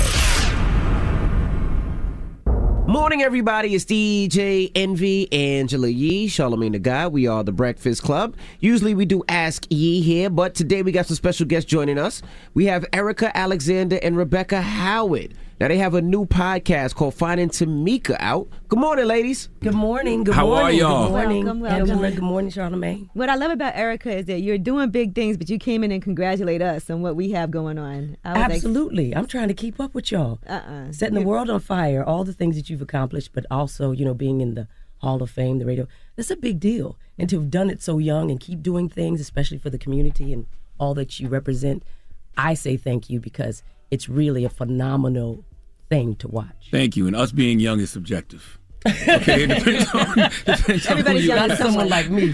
Speaker 10: Morning, everybody. It's DJ Envy, Angela Yee, Charlamagne the Guy. We are The Breakfast Club. Usually we do Ask Yee here, but today we got some special guests joining us. We have Erica Alexander and Rebecca Howard. Now, they have a new podcast called Finding Tamika out. Good morning, ladies.
Speaker 1: Good morning. Good
Speaker 19: How
Speaker 1: morning.
Speaker 19: are y'all?
Speaker 1: Good morning,
Speaker 7: Welcome.
Speaker 1: Angela. Good morning, Charlamagne.
Speaker 7: What I love about Erica is that you're doing big things, but you came in and congratulate us on what we have going on. I was
Speaker 1: Absolutely. I'm trying to keep up with y'all. Setting the world on fire, all the things that you've accomplished, but also, being in the Hall of Fame, the radio. That's a big deal. And to have done it so young and keep doing things, especially for the community and all that you represent, I say thank you because it's really a phenomenal thing to watch.
Speaker 19: Thank you. And us being young is subjective. Okay, it depends on
Speaker 1: Everybody's
Speaker 19: who you
Speaker 1: not someone like me.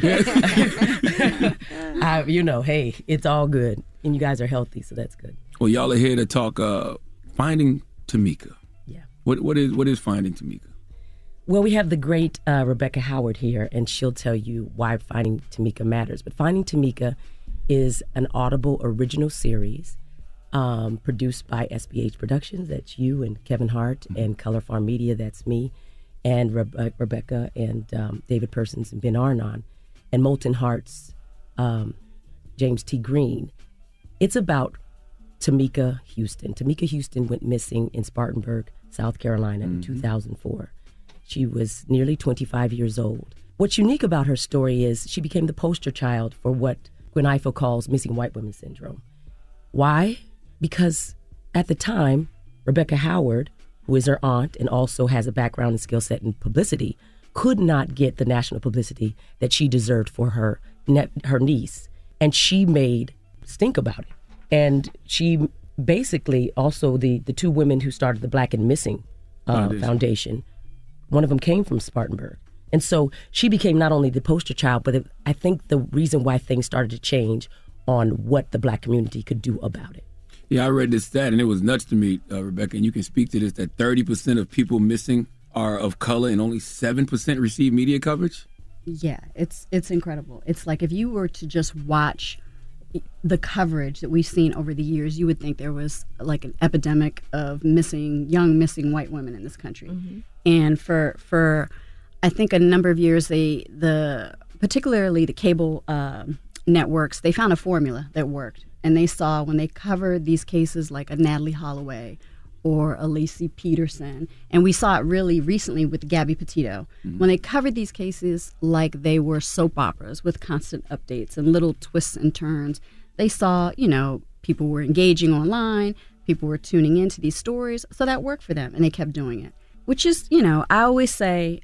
Speaker 1: Hey, it's all good. And you guys are healthy, so that's good.
Speaker 19: Well, y'all are here to talk Finding Tamika.
Speaker 1: Yeah.
Speaker 19: What is Finding Tamika?
Speaker 1: Well, we have the great Rebecca Howard here, and she'll tell you why Finding Tamika matters. But Finding Tamika is an Audible original series produced by SBH Productions. That's you and Kevin Hart, and Color Farm Media. That's me, and Rebecca, and David Persons, and Ben Arnon, and Molten Hearts, James T. Green. It's about Tamika Houston. Tamika Houston went missing in Spartanburg, South Carolina in 2004. She was nearly 25 years old. What's unique about her story is she became the poster child for what Gwen Ifill calls missing white women syndrome. Why? Because at the time, Rebecca Howard, who is her aunt and also has a background and skill set in publicity, could not get the national publicity that she deserved for her niece. And she made stink about it. And she basically also, the 2 women who started the Black and Missing Foundation, one of them came from Spartanburg. And so she became not only the poster child, but I think the reason why things started to change on what the Black community could do about it.
Speaker 19: Yeah, I read this stat, and it was nuts to me, Rebecca, and you can speak to this, that 30% of people missing are of color and only 7% receive media coverage?
Speaker 5: Yeah, it's incredible. It's like if you were to just watch the coverage that we've seen over the years, you would think there was like an epidemic of missing white women in this country. Mm-hmm. And for I think a number of years, particularly the cable networks, they found a formula that worked. And they saw when they covered these cases like a Natalie Holloway or a Lacey Peterson, and we saw it really recently with Gabby Petito, when they covered these cases like they were soap operas with constant updates and little twists and turns, they saw, people were engaging online, people were tuning into these stories, so that worked for them, and they kept doing it. Which is, I always say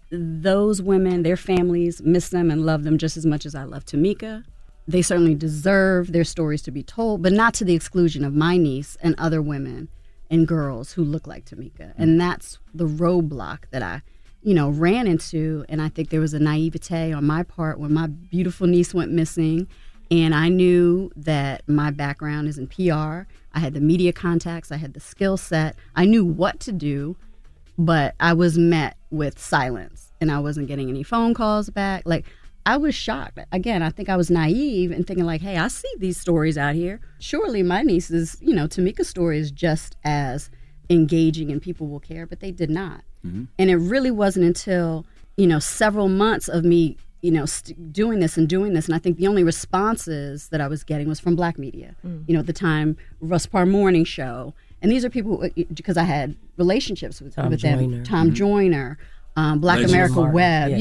Speaker 5: those women, their families miss them and love them just as much as I love Tamika. They certainly deserve their stories to be told, but not to the exclusion of my niece and other women and girls who look like Tamika. And that's the roadblock that I, ran into. And I think there was a naivete on my part when my beautiful niece went missing. And I knew that my background is in PR. I had the media contacts. I had the skill set. I knew what to do, but I was met with silence. And I wasn't getting any phone calls back. I was shocked. Again, I think I was naive and thinking hey, I see these stories out here. Surely my niece's, Tamika's story is just as engaging and people will care, but they did not. Mm-hmm. And it really wasn't until, several months of me, doing this. And I think the only responses that I was getting was from Black media. Mm-hmm. At the time, Russ Parr Morning Show. And these are people, because I had relationships with them. Tom Joyner. Black
Speaker 1: Legends.
Speaker 5: America Web,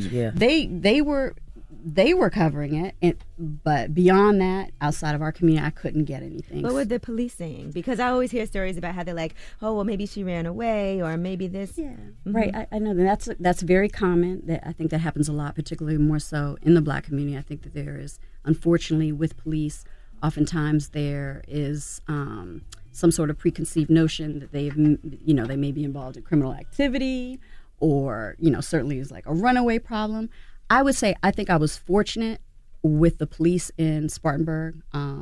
Speaker 1: Yes.
Speaker 5: they were covering it, but beyond that, outside of our community, I couldn't get anything.
Speaker 7: What were the police saying? Because I always hear stories about how they're like, oh, well, maybe she ran away, or maybe this.
Speaker 5: Yeah, right. I know that's very common. I think that happens a lot, particularly more so in the Black community. I think that there is, unfortunately, with police, oftentimes there is some sort of preconceived notion that they may be involved in criminal activity, or certainly is like a runaway problem. I would say I think I was fortunate with the police in Spartanburg.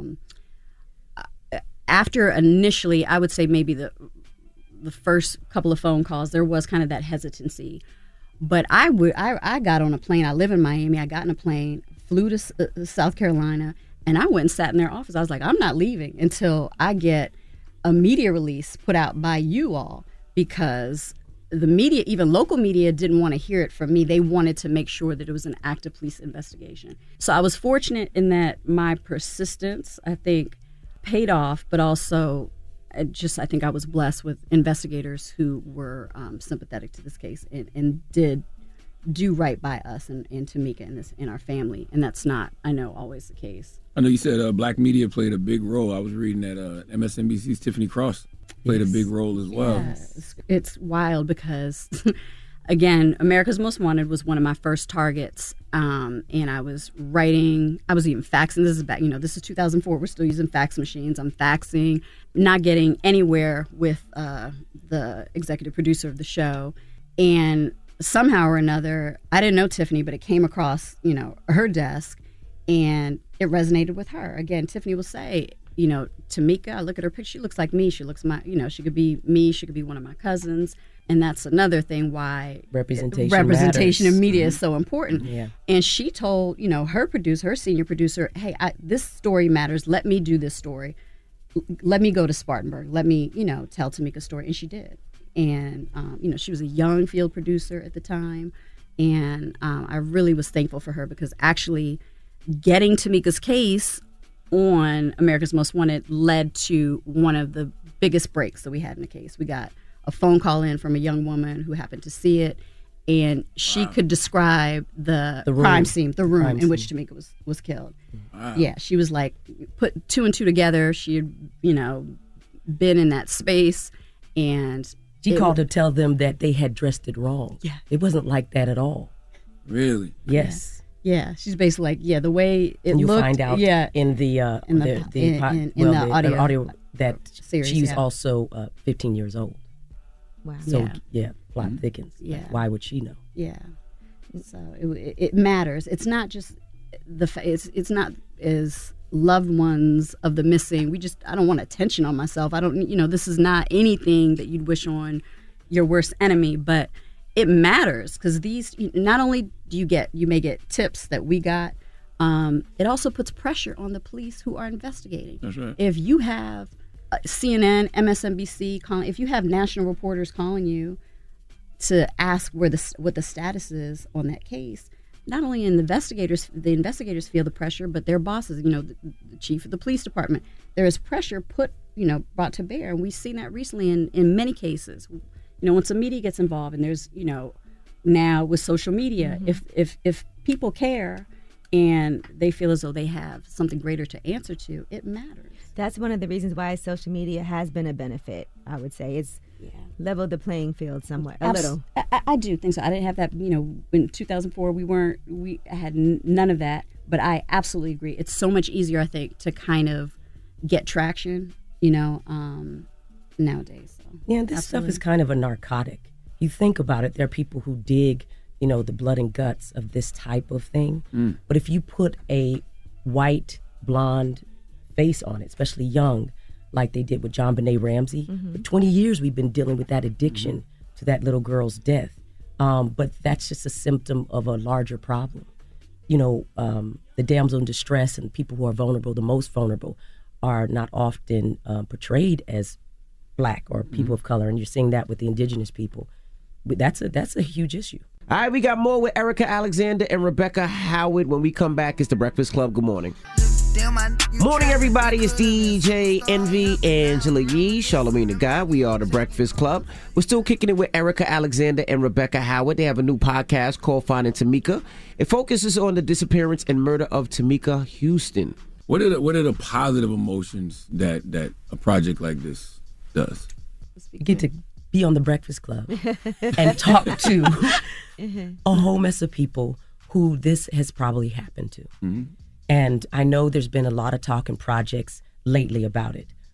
Speaker 5: After initially, I would say maybe the first couple of phone calls, there was kind of that hesitancy. But I got on a plane. I live in Miami. I got in a plane, flew to South Carolina, and I went and sat in their office. I was like, I'm not leaving until I get a media release put out by you all, because the media, even local media, didn't want to hear it from me. They wanted to make sure that it was an active police investigation. So I was fortunate in that my persistence, I think, paid off, but also I think I was blessed with investigators who were sympathetic to this case and did do right by us and Tamika and our family. And that's not, I know, always the case.
Speaker 19: I know you said black media played a big role. I was reading that MSNBC's Tiffany Cross played a big role as well.
Speaker 5: Yes. It's wild because, again, America's Most Wanted was one of my first targets. And I was even faxing. This is 2004. We're still using fax machines. I'm faxing, not getting anywhere with the executive producer of the show. And somehow or another, I didn't know Tiffany, but it came across, her desk, and it resonated with her. Again, Tiffany will say, Tamika, I look at her picture, she looks like me. She looks she could be me. She could be one of my cousins. And that's another thing why representation in media is so important.
Speaker 1: Yeah.
Speaker 5: And she told, her senior producer, hey, this story matters. Let me do this story. Let me go to Spartanburg. Let me, tell Tamika's story. And she did. And, she was a young field producer at the time. And I really was thankful for her, because actually getting Tamika's case on America's Most Wanted led to one of the biggest breaks that we had in the case. We got a phone call in from a young woman who happened to see it, and she could describe the crime scene, the room in which Tamika was killed.
Speaker 19: Wow.
Speaker 5: Yeah, she was like, put two and two together. She had, been in that space, and
Speaker 13: she called to tell them that they had dressed it wrong.
Speaker 5: Yeah.
Speaker 13: It wasn't like that at all.
Speaker 19: Really?
Speaker 13: Yes.
Speaker 5: Yeah, she's basically like, the way it
Speaker 13: and you
Speaker 5: looked.
Speaker 13: Find out in the audio that
Speaker 5: series,
Speaker 13: she's also 15 years old.
Speaker 5: Wow.
Speaker 13: So plot thickens.
Speaker 5: Yeah.
Speaker 13: Like, why would she know?
Speaker 5: Yeah. So it matters. It's not just it's not as loved ones of the missing. I don't want attention on myself. I don't. This is not anything that you'd wish on your worst enemy, but it matters, because these, not only do you may get tips that we got, it also puts pressure on the police who are investigating.
Speaker 19: That's right.
Speaker 5: If you have CNN, MSNBC calling, if you have national reporters calling you to ask what the status is on that case, not only the investigators feel the pressure, but their bosses, the chief of the police department, there is pressure brought to bear, and we've seen that recently in many cases. Once the media gets involved, and there's, now with social media, if people care and they feel as though they have something greater to answer to, it matters.
Speaker 7: That's one of the reasons why social media has been a benefit, I would say. It's leveled the playing field somewhat, a little.
Speaker 5: I do think so. I didn't have that, in 2004, we had none of that, but I absolutely agree. It's so much easier, I think, to kind of get traction, nowadays. So.
Speaker 13: Yeah, this stuff is kind of a narcotic. You think about it, there are people who dig, the blood and guts of this type of thing. But if you put a white, blonde face on it, especially young, like they did with John Benet Ramsey, for 20 years we've been dealing with that addiction to that little girl's death. But that's just a symptom of a larger problem. The damsel in distress and people who are vulnerable, the most vulnerable, are not often portrayed as Black or people of color, and you're seeing that with the indigenous people. That's a huge issue.
Speaker 10: All right, we got more with Erica Alexander and Rebecca Howard. When we come back, it's The Breakfast Club. Good morning. Morning, everybody. It's DJ Envy, Angela Yee, Charlamagne the Guy. We are The Breakfast Club. We're still kicking it with Erica Alexander and Rebecca Howard. They have a new podcast called Finding Tamika. It focuses on the disappearance and murder of Tamika Houston.
Speaker 19: What are the positive emotions that a project like this does?
Speaker 13: You get to be on The Breakfast Club and talk to a whole mess of people who this has probably happened to. And I know there's been a lot of talk and projects lately about it.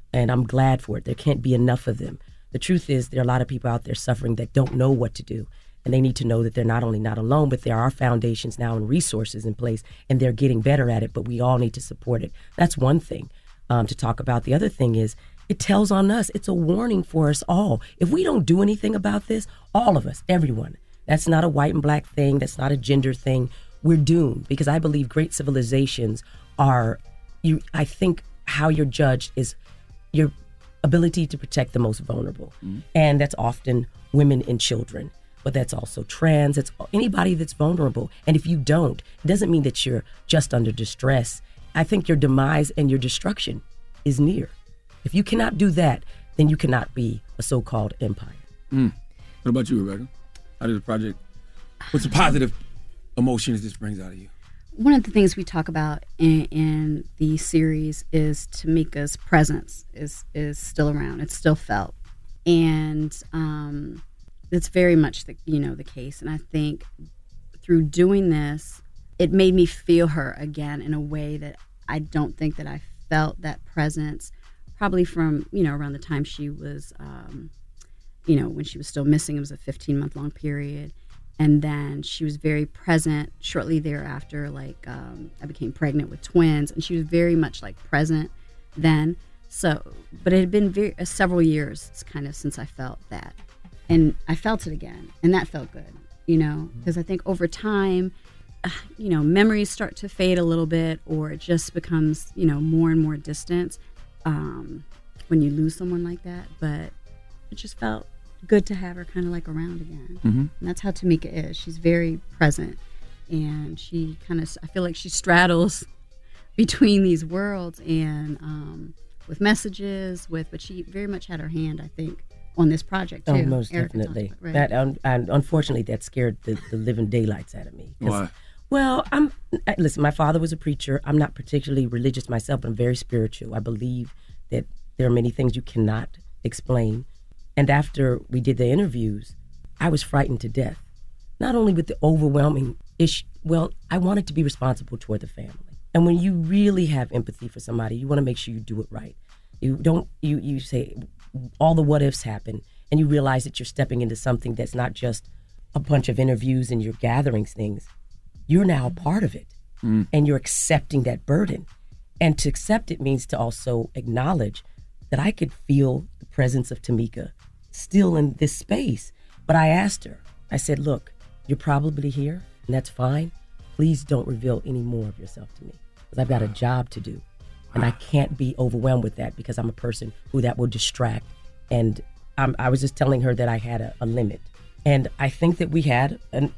Speaker 13: And I'm glad for it. There can't be enough of them. The truth is there are a lot of people out there suffering that don't know what to do. And they need to know that they're not only not alone, but there are foundations now and resources in place, and they're getting better at it, but we all need to support it. That's one thing to talk about. The other thing is it tells on us. It's a warning for us all. If we don't do anything about this, all of us, everyone, that's not a white and black thing. That's not a gender thing. We're doomed, because I believe great civilizations are, I think how you're judged is your ability to protect the most vulnerable. And that's often women and children. But that's also trans, it's anybody that's vulnerable. And if you don't, it doesn't mean that you're just under distress. I think your demise and your destruction is near. If you cannot do that, then you cannot be a so-called empire.
Speaker 19: What about you, Rebecca? How did the project, what's the positive emotions this brings out of you?
Speaker 5: One of the things we talk about in the series is Tamika's presence is still around. It's still felt. And it's very much the case. And I think through doing this, it made me feel her again in a way that I don't think that I felt that presence probably from, around the time she was, when she was still missing. It was a 15-month long period. And then she was very present shortly thereafter. I became pregnant with twins, and she was very much present then. So, but it had been several years kind of since I felt that. And I felt it again, and that felt good, because I think over time, memories start to fade a little bit, or it just becomes, more and more distant when you lose someone like that. But it just felt good to have her kind of around again. And that's how Tamika is. She's very present, and she I feel like she straddles between these worlds and with messages, but she very much had her hand, I think, on this project too.
Speaker 13: Oh, most
Speaker 5: Erica
Speaker 13: definitely.
Speaker 5: right?
Speaker 13: That and unfortunately, that scared the living daylights out of me.
Speaker 19: Why?
Speaker 13: Well, listen. My father was a preacher. I'm not particularly religious myself, but I'm very spiritual. I believe that there are many things you cannot explain. And after we did the interviews, I was frightened to death. Not only with the overwhelming issue. Well, I wanted to be responsible toward the family. And when you really have empathy for somebody, you want to make sure you do it right. You don't. You say, all the what ifs happen, and you realize that you're stepping into something that's not just a bunch of interviews and you're gathering things. You're now a part of it, and you're accepting that burden. And to accept it means to also acknowledge that I could feel the presence of Tamika still in this space. But I asked her, I said, look, you're probably here, and that's fine. Please don't reveal any more of yourself to me, because I've got a job to do. And I can't be overwhelmed with that, because I'm a person who that will distract. And I was just telling her that I had a limit. And I think that we had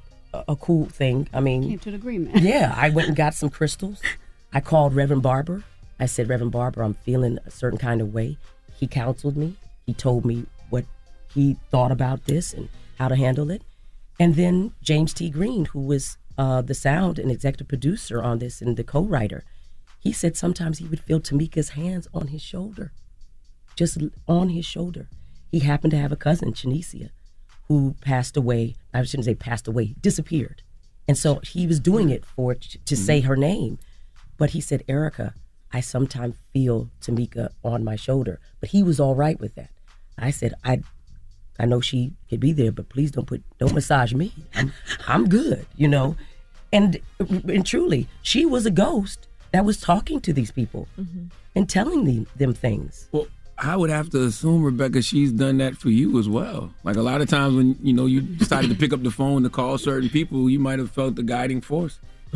Speaker 13: a cool thing. I mean,
Speaker 5: came to an agreement.
Speaker 13: Yeah, I went and got some crystals. I called Reverend Barber. I said, Reverend Barber, I'm feeling a certain kind of way. He counseled me. He told me what he thought about this and how to handle it. And then James T. Green, who was the sound and executive producer on this and the co-writer, he said sometimes he would feel Tamika's hands on his shoulder, just on his shoulder. He happened to have a cousin, Chanicia, who passed away. I shouldn't say passed away, disappeared. And so he was doing it to say her name. But he said, Erica, I sometimes feel Tamika on my shoulder. But he was all right with that. I said, I know she could be there, but please don't massage me. I'm good, And truly, she was a ghost that was talking to these people and telling them things.
Speaker 19: Well, I would have to assume, Rebecca, she's done that for you as well. A lot of times when, you decided to pick up the phone to call certain people, you might have felt the guiding force.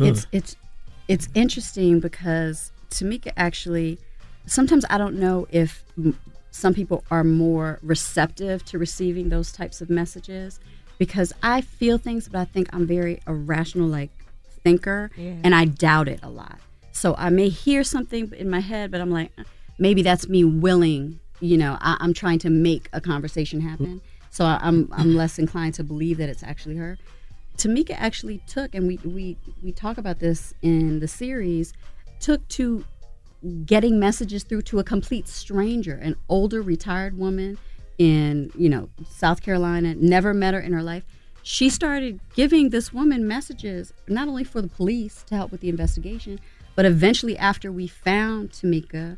Speaker 5: It's interesting because Tamika actually, sometimes I don't know if some people are more receptive to receiving those types of messages, because I feel things, but I think I'm very a rational thinker, and I doubt it a lot. So I may hear something in my head, but I'm like, maybe that's me willing, I'm trying to make a conversation happen. So I'm less inclined to believe that it's actually her. Tamika actually took, and we talk about this in the series, took to getting messages through to a complete stranger, an older retired woman in, South Carolina, never met her in her life. She started giving this woman messages, not only for the police to help with the investigation, but eventually after we found Tamika,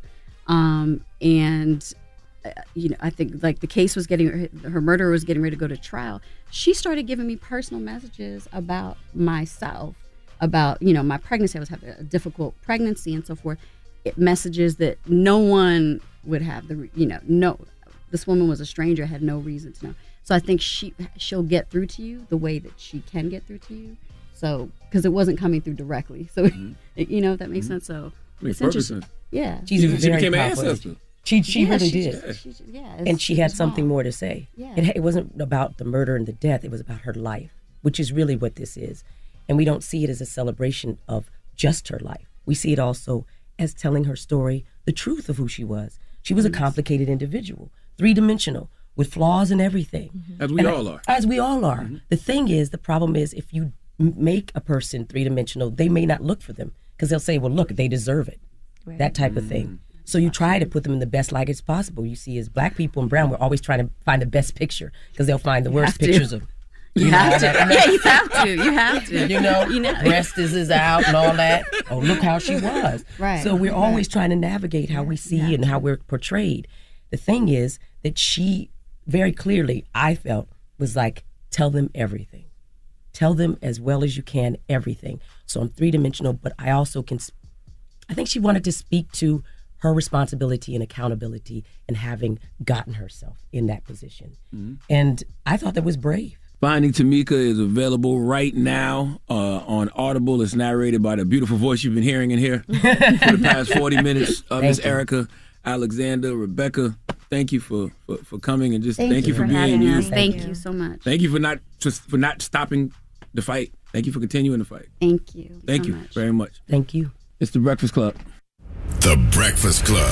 Speaker 5: And I think like the case was her murderer was getting ready to go to trial. She started giving me personal messages about myself, about my pregnancy. I was having a difficult pregnancy and so forth. Messages that no one would have this woman was a stranger, had no reason to know. So I think she'll get through to you the way that she can get through to you. So because it wasn't coming through directly. So if that makes sense. So it's interesting. Yeah,
Speaker 13: she
Speaker 19: became an ancestor.
Speaker 13: She really did. And she had something more to say.
Speaker 5: Yeah.
Speaker 13: It wasn't about the murder and the death. It was about her life, which is really what this is. And we don't see it as a celebration of just her life. We see it also as telling her story, the truth of who she was. She was a complicated individual, three-dimensional, with flaws and everything.
Speaker 19: As we all are.
Speaker 13: As we all are. The problem is if you make a person three-dimensional, they may not look for them because they'll say, well, look, they deserve it. Right. That type of thing. So you try to put them in the best light as possible. You see, as black people and brown, we're always trying to find the best picture because they'll find the worst pictures of.
Speaker 5: You have to. Yeah, you have to. You have to.
Speaker 13: Breast is out and all that. Oh, look how she was.
Speaker 5: Right.
Speaker 13: So we're always trying to navigate how we see and how we're portrayed. The thing is that she very clearly, I felt, was like, tell them everything. Tell them as well as you can everything. So I'm three-dimensional, but I also I think she wanted to speak to her responsibility and accountability and having gotten herself in that position. Mm-hmm. And I thought that was brave.
Speaker 19: Finding Tamika is available right now on Audible. It's narrated by the beautiful voice you've been hearing in here for the past 40 minutes. Miss Erica Alexander, Rebecca, thank you for coming and just thank you for being you.
Speaker 5: Thank you so much.
Speaker 19: Thank you for not stopping the fight. Thank you for continuing the fight.
Speaker 5: Thank you.
Speaker 19: Thank you very much.
Speaker 13: Thank you.
Speaker 19: It's The Breakfast Club.
Speaker 11: The Breakfast Club.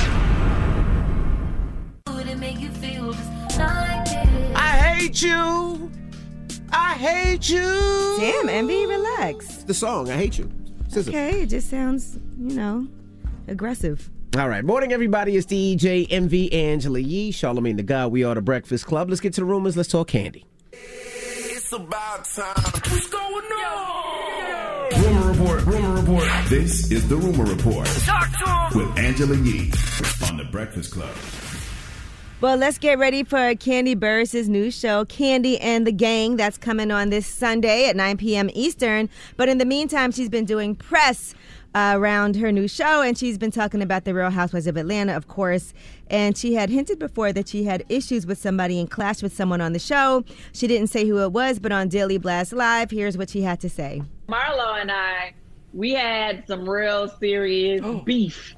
Speaker 10: I hate you. I hate you.
Speaker 7: Damn, Envy, relax.
Speaker 10: The song, I hate you. SZA.
Speaker 7: Okay, it just sounds, aggressive.
Speaker 10: All right, morning everybody. It's DJ Envy, Angela Yee, Charlamagne the God. We are The Breakfast Club. Let's get to the rumors. Let's talk candy.
Speaker 9: It's about time. What's going on?
Speaker 11: Rumor report. This is the Rumor Report with Angela Yee on The Breakfast Club.
Speaker 7: Well, let's get ready for Candy Burris' new show, Candy and the Gang. That's coming on this Sunday at 9 p.m. Eastern. But in the meantime, she's been doing press around her new show, and she's been talking about the Real Housewives of Atlanta, of course. And she had hinted before that she had issues with somebody and clashed with someone on the show. She didn't say who it was, but on Daily Blast Live, here's what she had to say.
Speaker 14: Marlo and I, we had some real serious beef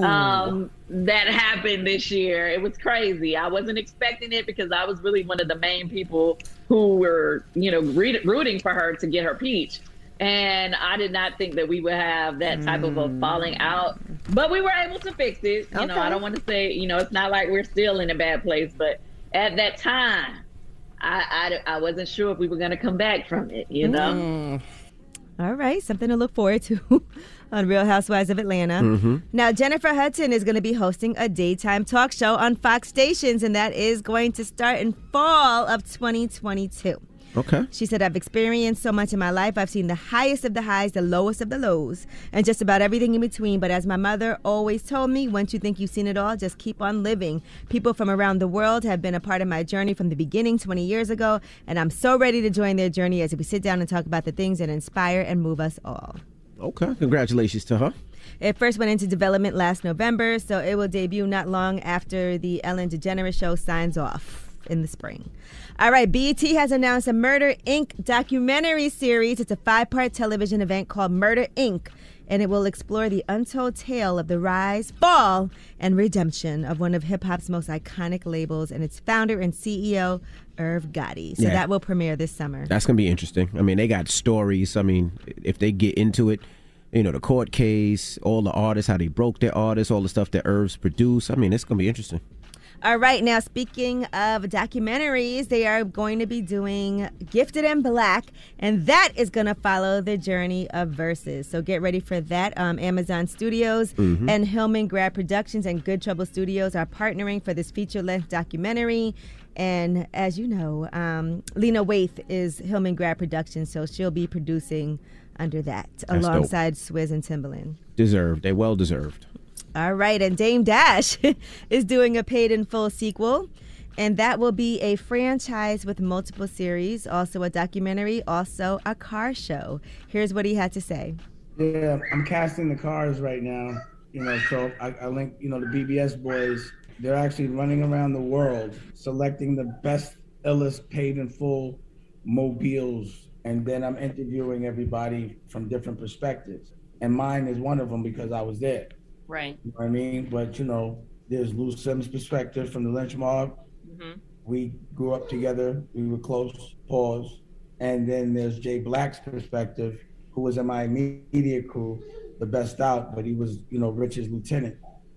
Speaker 14: that happened this year. It was crazy. I wasn't expecting it because I was really one of the main people who were, rooting for her to get her peach. And I did not think that we would have that type of a falling out. But we were able to fix it. You know, I don't want to say, it's not like we're still in a bad place. But at that time, I wasn't sure if we were going to come back from it,
Speaker 7: All right, something to look forward to on Real Housewives of Atlanta. Mm-hmm. Now, Jennifer Hudson is going to be hosting a daytime talk show on Fox stations, and that is going to start in fall of 2022.
Speaker 10: Okay.
Speaker 7: She said, I've experienced so much in my life. I've seen the highest of the highs, the lowest of the lows, and just about everything in between. But as my mother always told me, once you think you've seen it all, just keep on living. People from around the world have been a part of my journey from the beginning 20 years ago, and I'm so ready to join their journey as we sit down and talk about the things that inspire and move us all.
Speaker 10: Okay. Congratulations to her.
Speaker 7: It first went into development last November, so it will debut not long after the Ellen DeGeneres show signs off in the spring. All right, BET has announced a Murder, Inc. documentary series. It's a 5-part television event called Murder, Inc., and it will explore the untold tale of the rise, fall, and redemption of one of hip-hop's most iconic labels and its founder and CEO, Irv Gotti. So that will premiere this summer.
Speaker 10: That's going to be interesting. I mean, they got stories. I mean, if they get into it, the court case, all the artists, how they broke their artists, all the stuff that Irv's produced. I mean, it's going to be interesting.
Speaker 7: All right, now speaking of documentaries, they are going to be doing Gifted and Black, and that is going to follow the journey of Versus. So get ready for that. Amazon Studios and Hillman Grad Productions and Good Trouble Studios are partnering for this feature-length documentary. And as you know, Lena Waithe is Hillman Grad Productions, so she'll be producing under that alongside Swizz and Timbaland.
Speaker 10: Deserved. They well deserved.
Speaker 7: All right, and Dame Dash is doing a Paid in Full sequel, and that will be a franchise with multiple series, also a documentary, also a car show. Here's what he had to say.
Speaker 16: Yeah, I'm casting the cars right now, so I link, the BBS boys. They're actually running around the world selecting the best, illest, paid in full mobiles, and then I'm interviewing everybody from different perspectives. And mine is one of them because I was there.
Speaker 1: Right.
Speaker 16: You know what I mean? But, there's Lou Sims' perspective from the Lynch Mob.
Speaker 1: Mm-hmm.
Speaker 16: We grew up together. We were close, pause. And then there's Jay Black's perspective, who was in my immediate crew, the best out, but he was, Rich's lieutenant.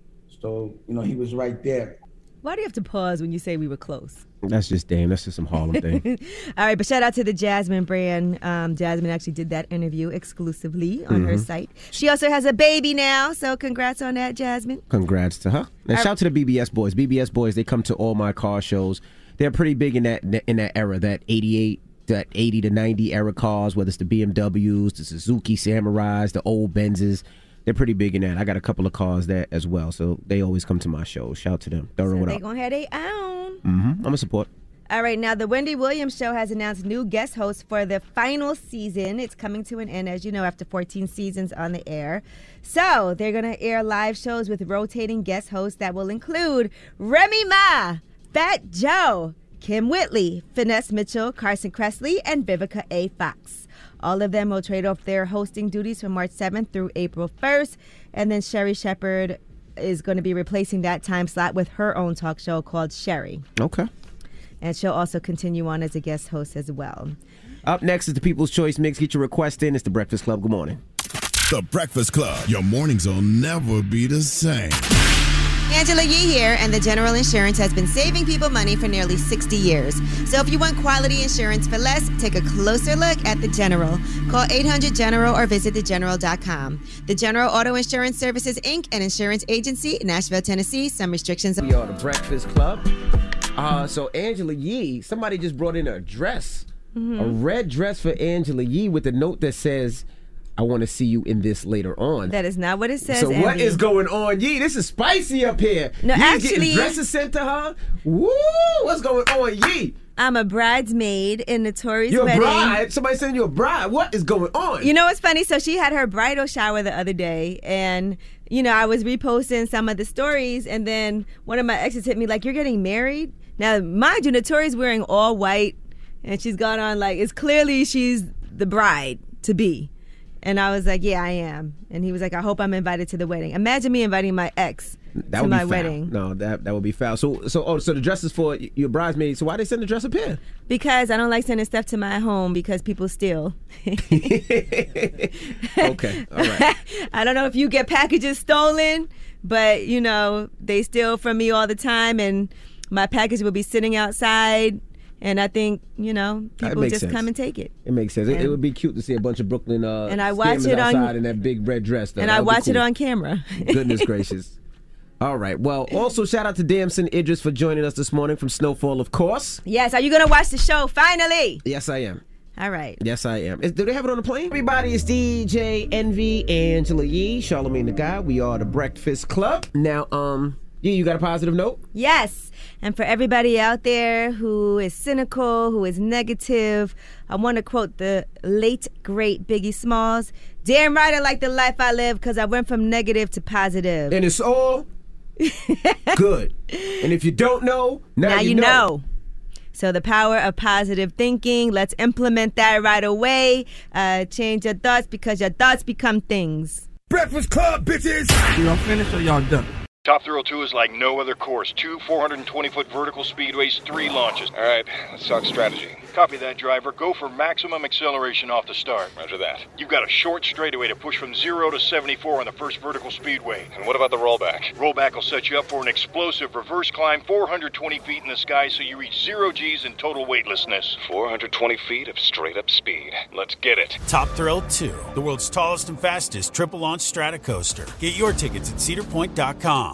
Speaker 16: So, he was right there.
Speaker 7: Why do you have to pause when you say we were close?
Speaker 10: That's just Dame. That's just some Harlem thing.
Speaker 7: All right, but shout out to the Jasmine brand. Jasmine actually did that interview exclusively on her site. She also has a baby now, so congrats on that, Jasmine.
Speaker 10: Congrats to her. And shout out to the BBS boys. BBS boys, they come to all my car shows. They're pretty big in that era, that 88, that 80 to 90 era cars, whether it's the BMWs, the Suzuki Samurais, the old Benzes. They're pretty big in that. I got a couple of cars there as well, so they always come to my shows. Shout out to them. Thorough, what up?
Speaker 7: They're going to have their own.
Speaker 10: I'm going to support.
Speaker 7: All right, now the Wendy Williams Show has announced new guest hosts for the final season. It's coming to an end, as you know, after 14 seasons on the air. So they're going to air live shows with rotating guest hosts that will include Remy Ma, Fat Joe, Kim Whitley, Finesse Mitchell, Carson Kressley, and Vivica A. Fox. All of them will trade off their hosting duties from March 7th through April 1st. And then Sherry Shepherd is going to be replacing that time slot with her own talk show called Sherry.
Speaker 10: Okay.
Speaker 7: And she'll also continue on as a guest host as well.
Speaker 10: Up next is the People's Choice Mix. Get your request in. It's The Breakfast Club. Good morning.
Speaker 11: The Breakfast Club. Your mornings will never be the same.
Speaker 7: Angela Yee here, and the General Insurance has been saving people money for nearly 60 years. So if you want quality insurance for less, take a closer look at The General. Call 800-GENERAL or visit thegeneral.com. The General Auto Insurance Services, Inc., an insurance agency, Nashville, Tennessee. Some restrictions.
Speaker 10: We are The Breakfast Club. So Angela Yee, somebody just brought in a dress, a red dress for Angela Yee with a note that says, I want to see you in this later on.
Speaker 7: That is not what it says.
Speaker 10: So what
Speaker 7: Andy.
Speaker 10: is going on? Yee, this is spicy up here.
Speaker 7: No,
Speaker 10: Yee's
Speaker 7: actually,
Speaker 10: getting dresses sent to her. Woo! What's going on, Yee?
Speaker 7: I'm a bridesmaid in Notori's
Speaker 10: You're
Speaker 7: wedding.
Speaker 10: a bride? Somebody saying you're a bride. What is going on?
Speaker 7: You know what's funny? So she had her bridal shower the other day, and I was reposting some of the stories, and then one of my exes hit me like, "You're getting married?" Now, mind you, Notori's wearing all white, and she's got on it's clearly she's the bride to be. And I was like, yeah, I am. And he was like, I hope I'm invited to the wedding. Imagine me inviting my ex to my wedding.
Speaker 10: No, that would be foul. So the dress is for your bridesmaid. So why they send the dress up here?
Speaker 7: Because I don't like sending stuff to my home because people steal.
Speaker 10: Okay, all right.
Speaker 7: I don't know if you get packages stolen, but, they steal from me all the time. And my package will be sitting outside. And I think, people just come and take it.
Speaker 10: It makes sense. It would be cute to see a bunch of Brooklyn
Speaker 7: and I watch it
Speaker 10: outside in that big red dress.
Speaker 7: And I watch it on camera.
Speaker 10: Goodness gracious. All right. Well, also shout out to Damson Idris for joining us this morning from Snowfall, of course.
Speaker 7: Yes. Are you going to watch the show finally?
Speaker 10: Yes, I am.
Speaker 7: All right.
Speaker 10: Yes, I am. Do they have it on the plane? Everybody, it's DJ Envy, Angela Yee, Charlamagne the Guy. We are The Breakfast Club. Now, yeah, you got a positive note?
Speaker 7: Yes. And for everybody out there who is cynical, who is negative, I want to quote the late, great Biggie Smalls. Damn right I like the life I live because I went from negative to positive.
Speaker 10: And it's all good. And if you don't know, now you know.
Speaker 7: So the power of positive thinking, let's implement that right away. Change your thoughts because your thoughts become things.
Speaker 9: Breakfast Club, bitches!
Speaker 17: Y'all finished or y'all done?
Speaker 23: Top Thrill 2 is like no other course. 2 420-foot vertical speedways, 3 launches. All right, let's talk strategy. Copy that, driver. Go for maximum acceleration off the start. Roger that. You've got a short straightaway to push from 0 to 74 on the first vertical speedway. And what about the rollback? Rollback will set you up for an explosive reverse climb 420 feet in the sky so you reach 0 G's in total weightlessness. 420 feet of straight-up speed. Let's get it.
Speaker 24: Top Thrill 2, the world's tallest and fastest triple-launch strata coaster. Get your tickets at cedarpoint.com.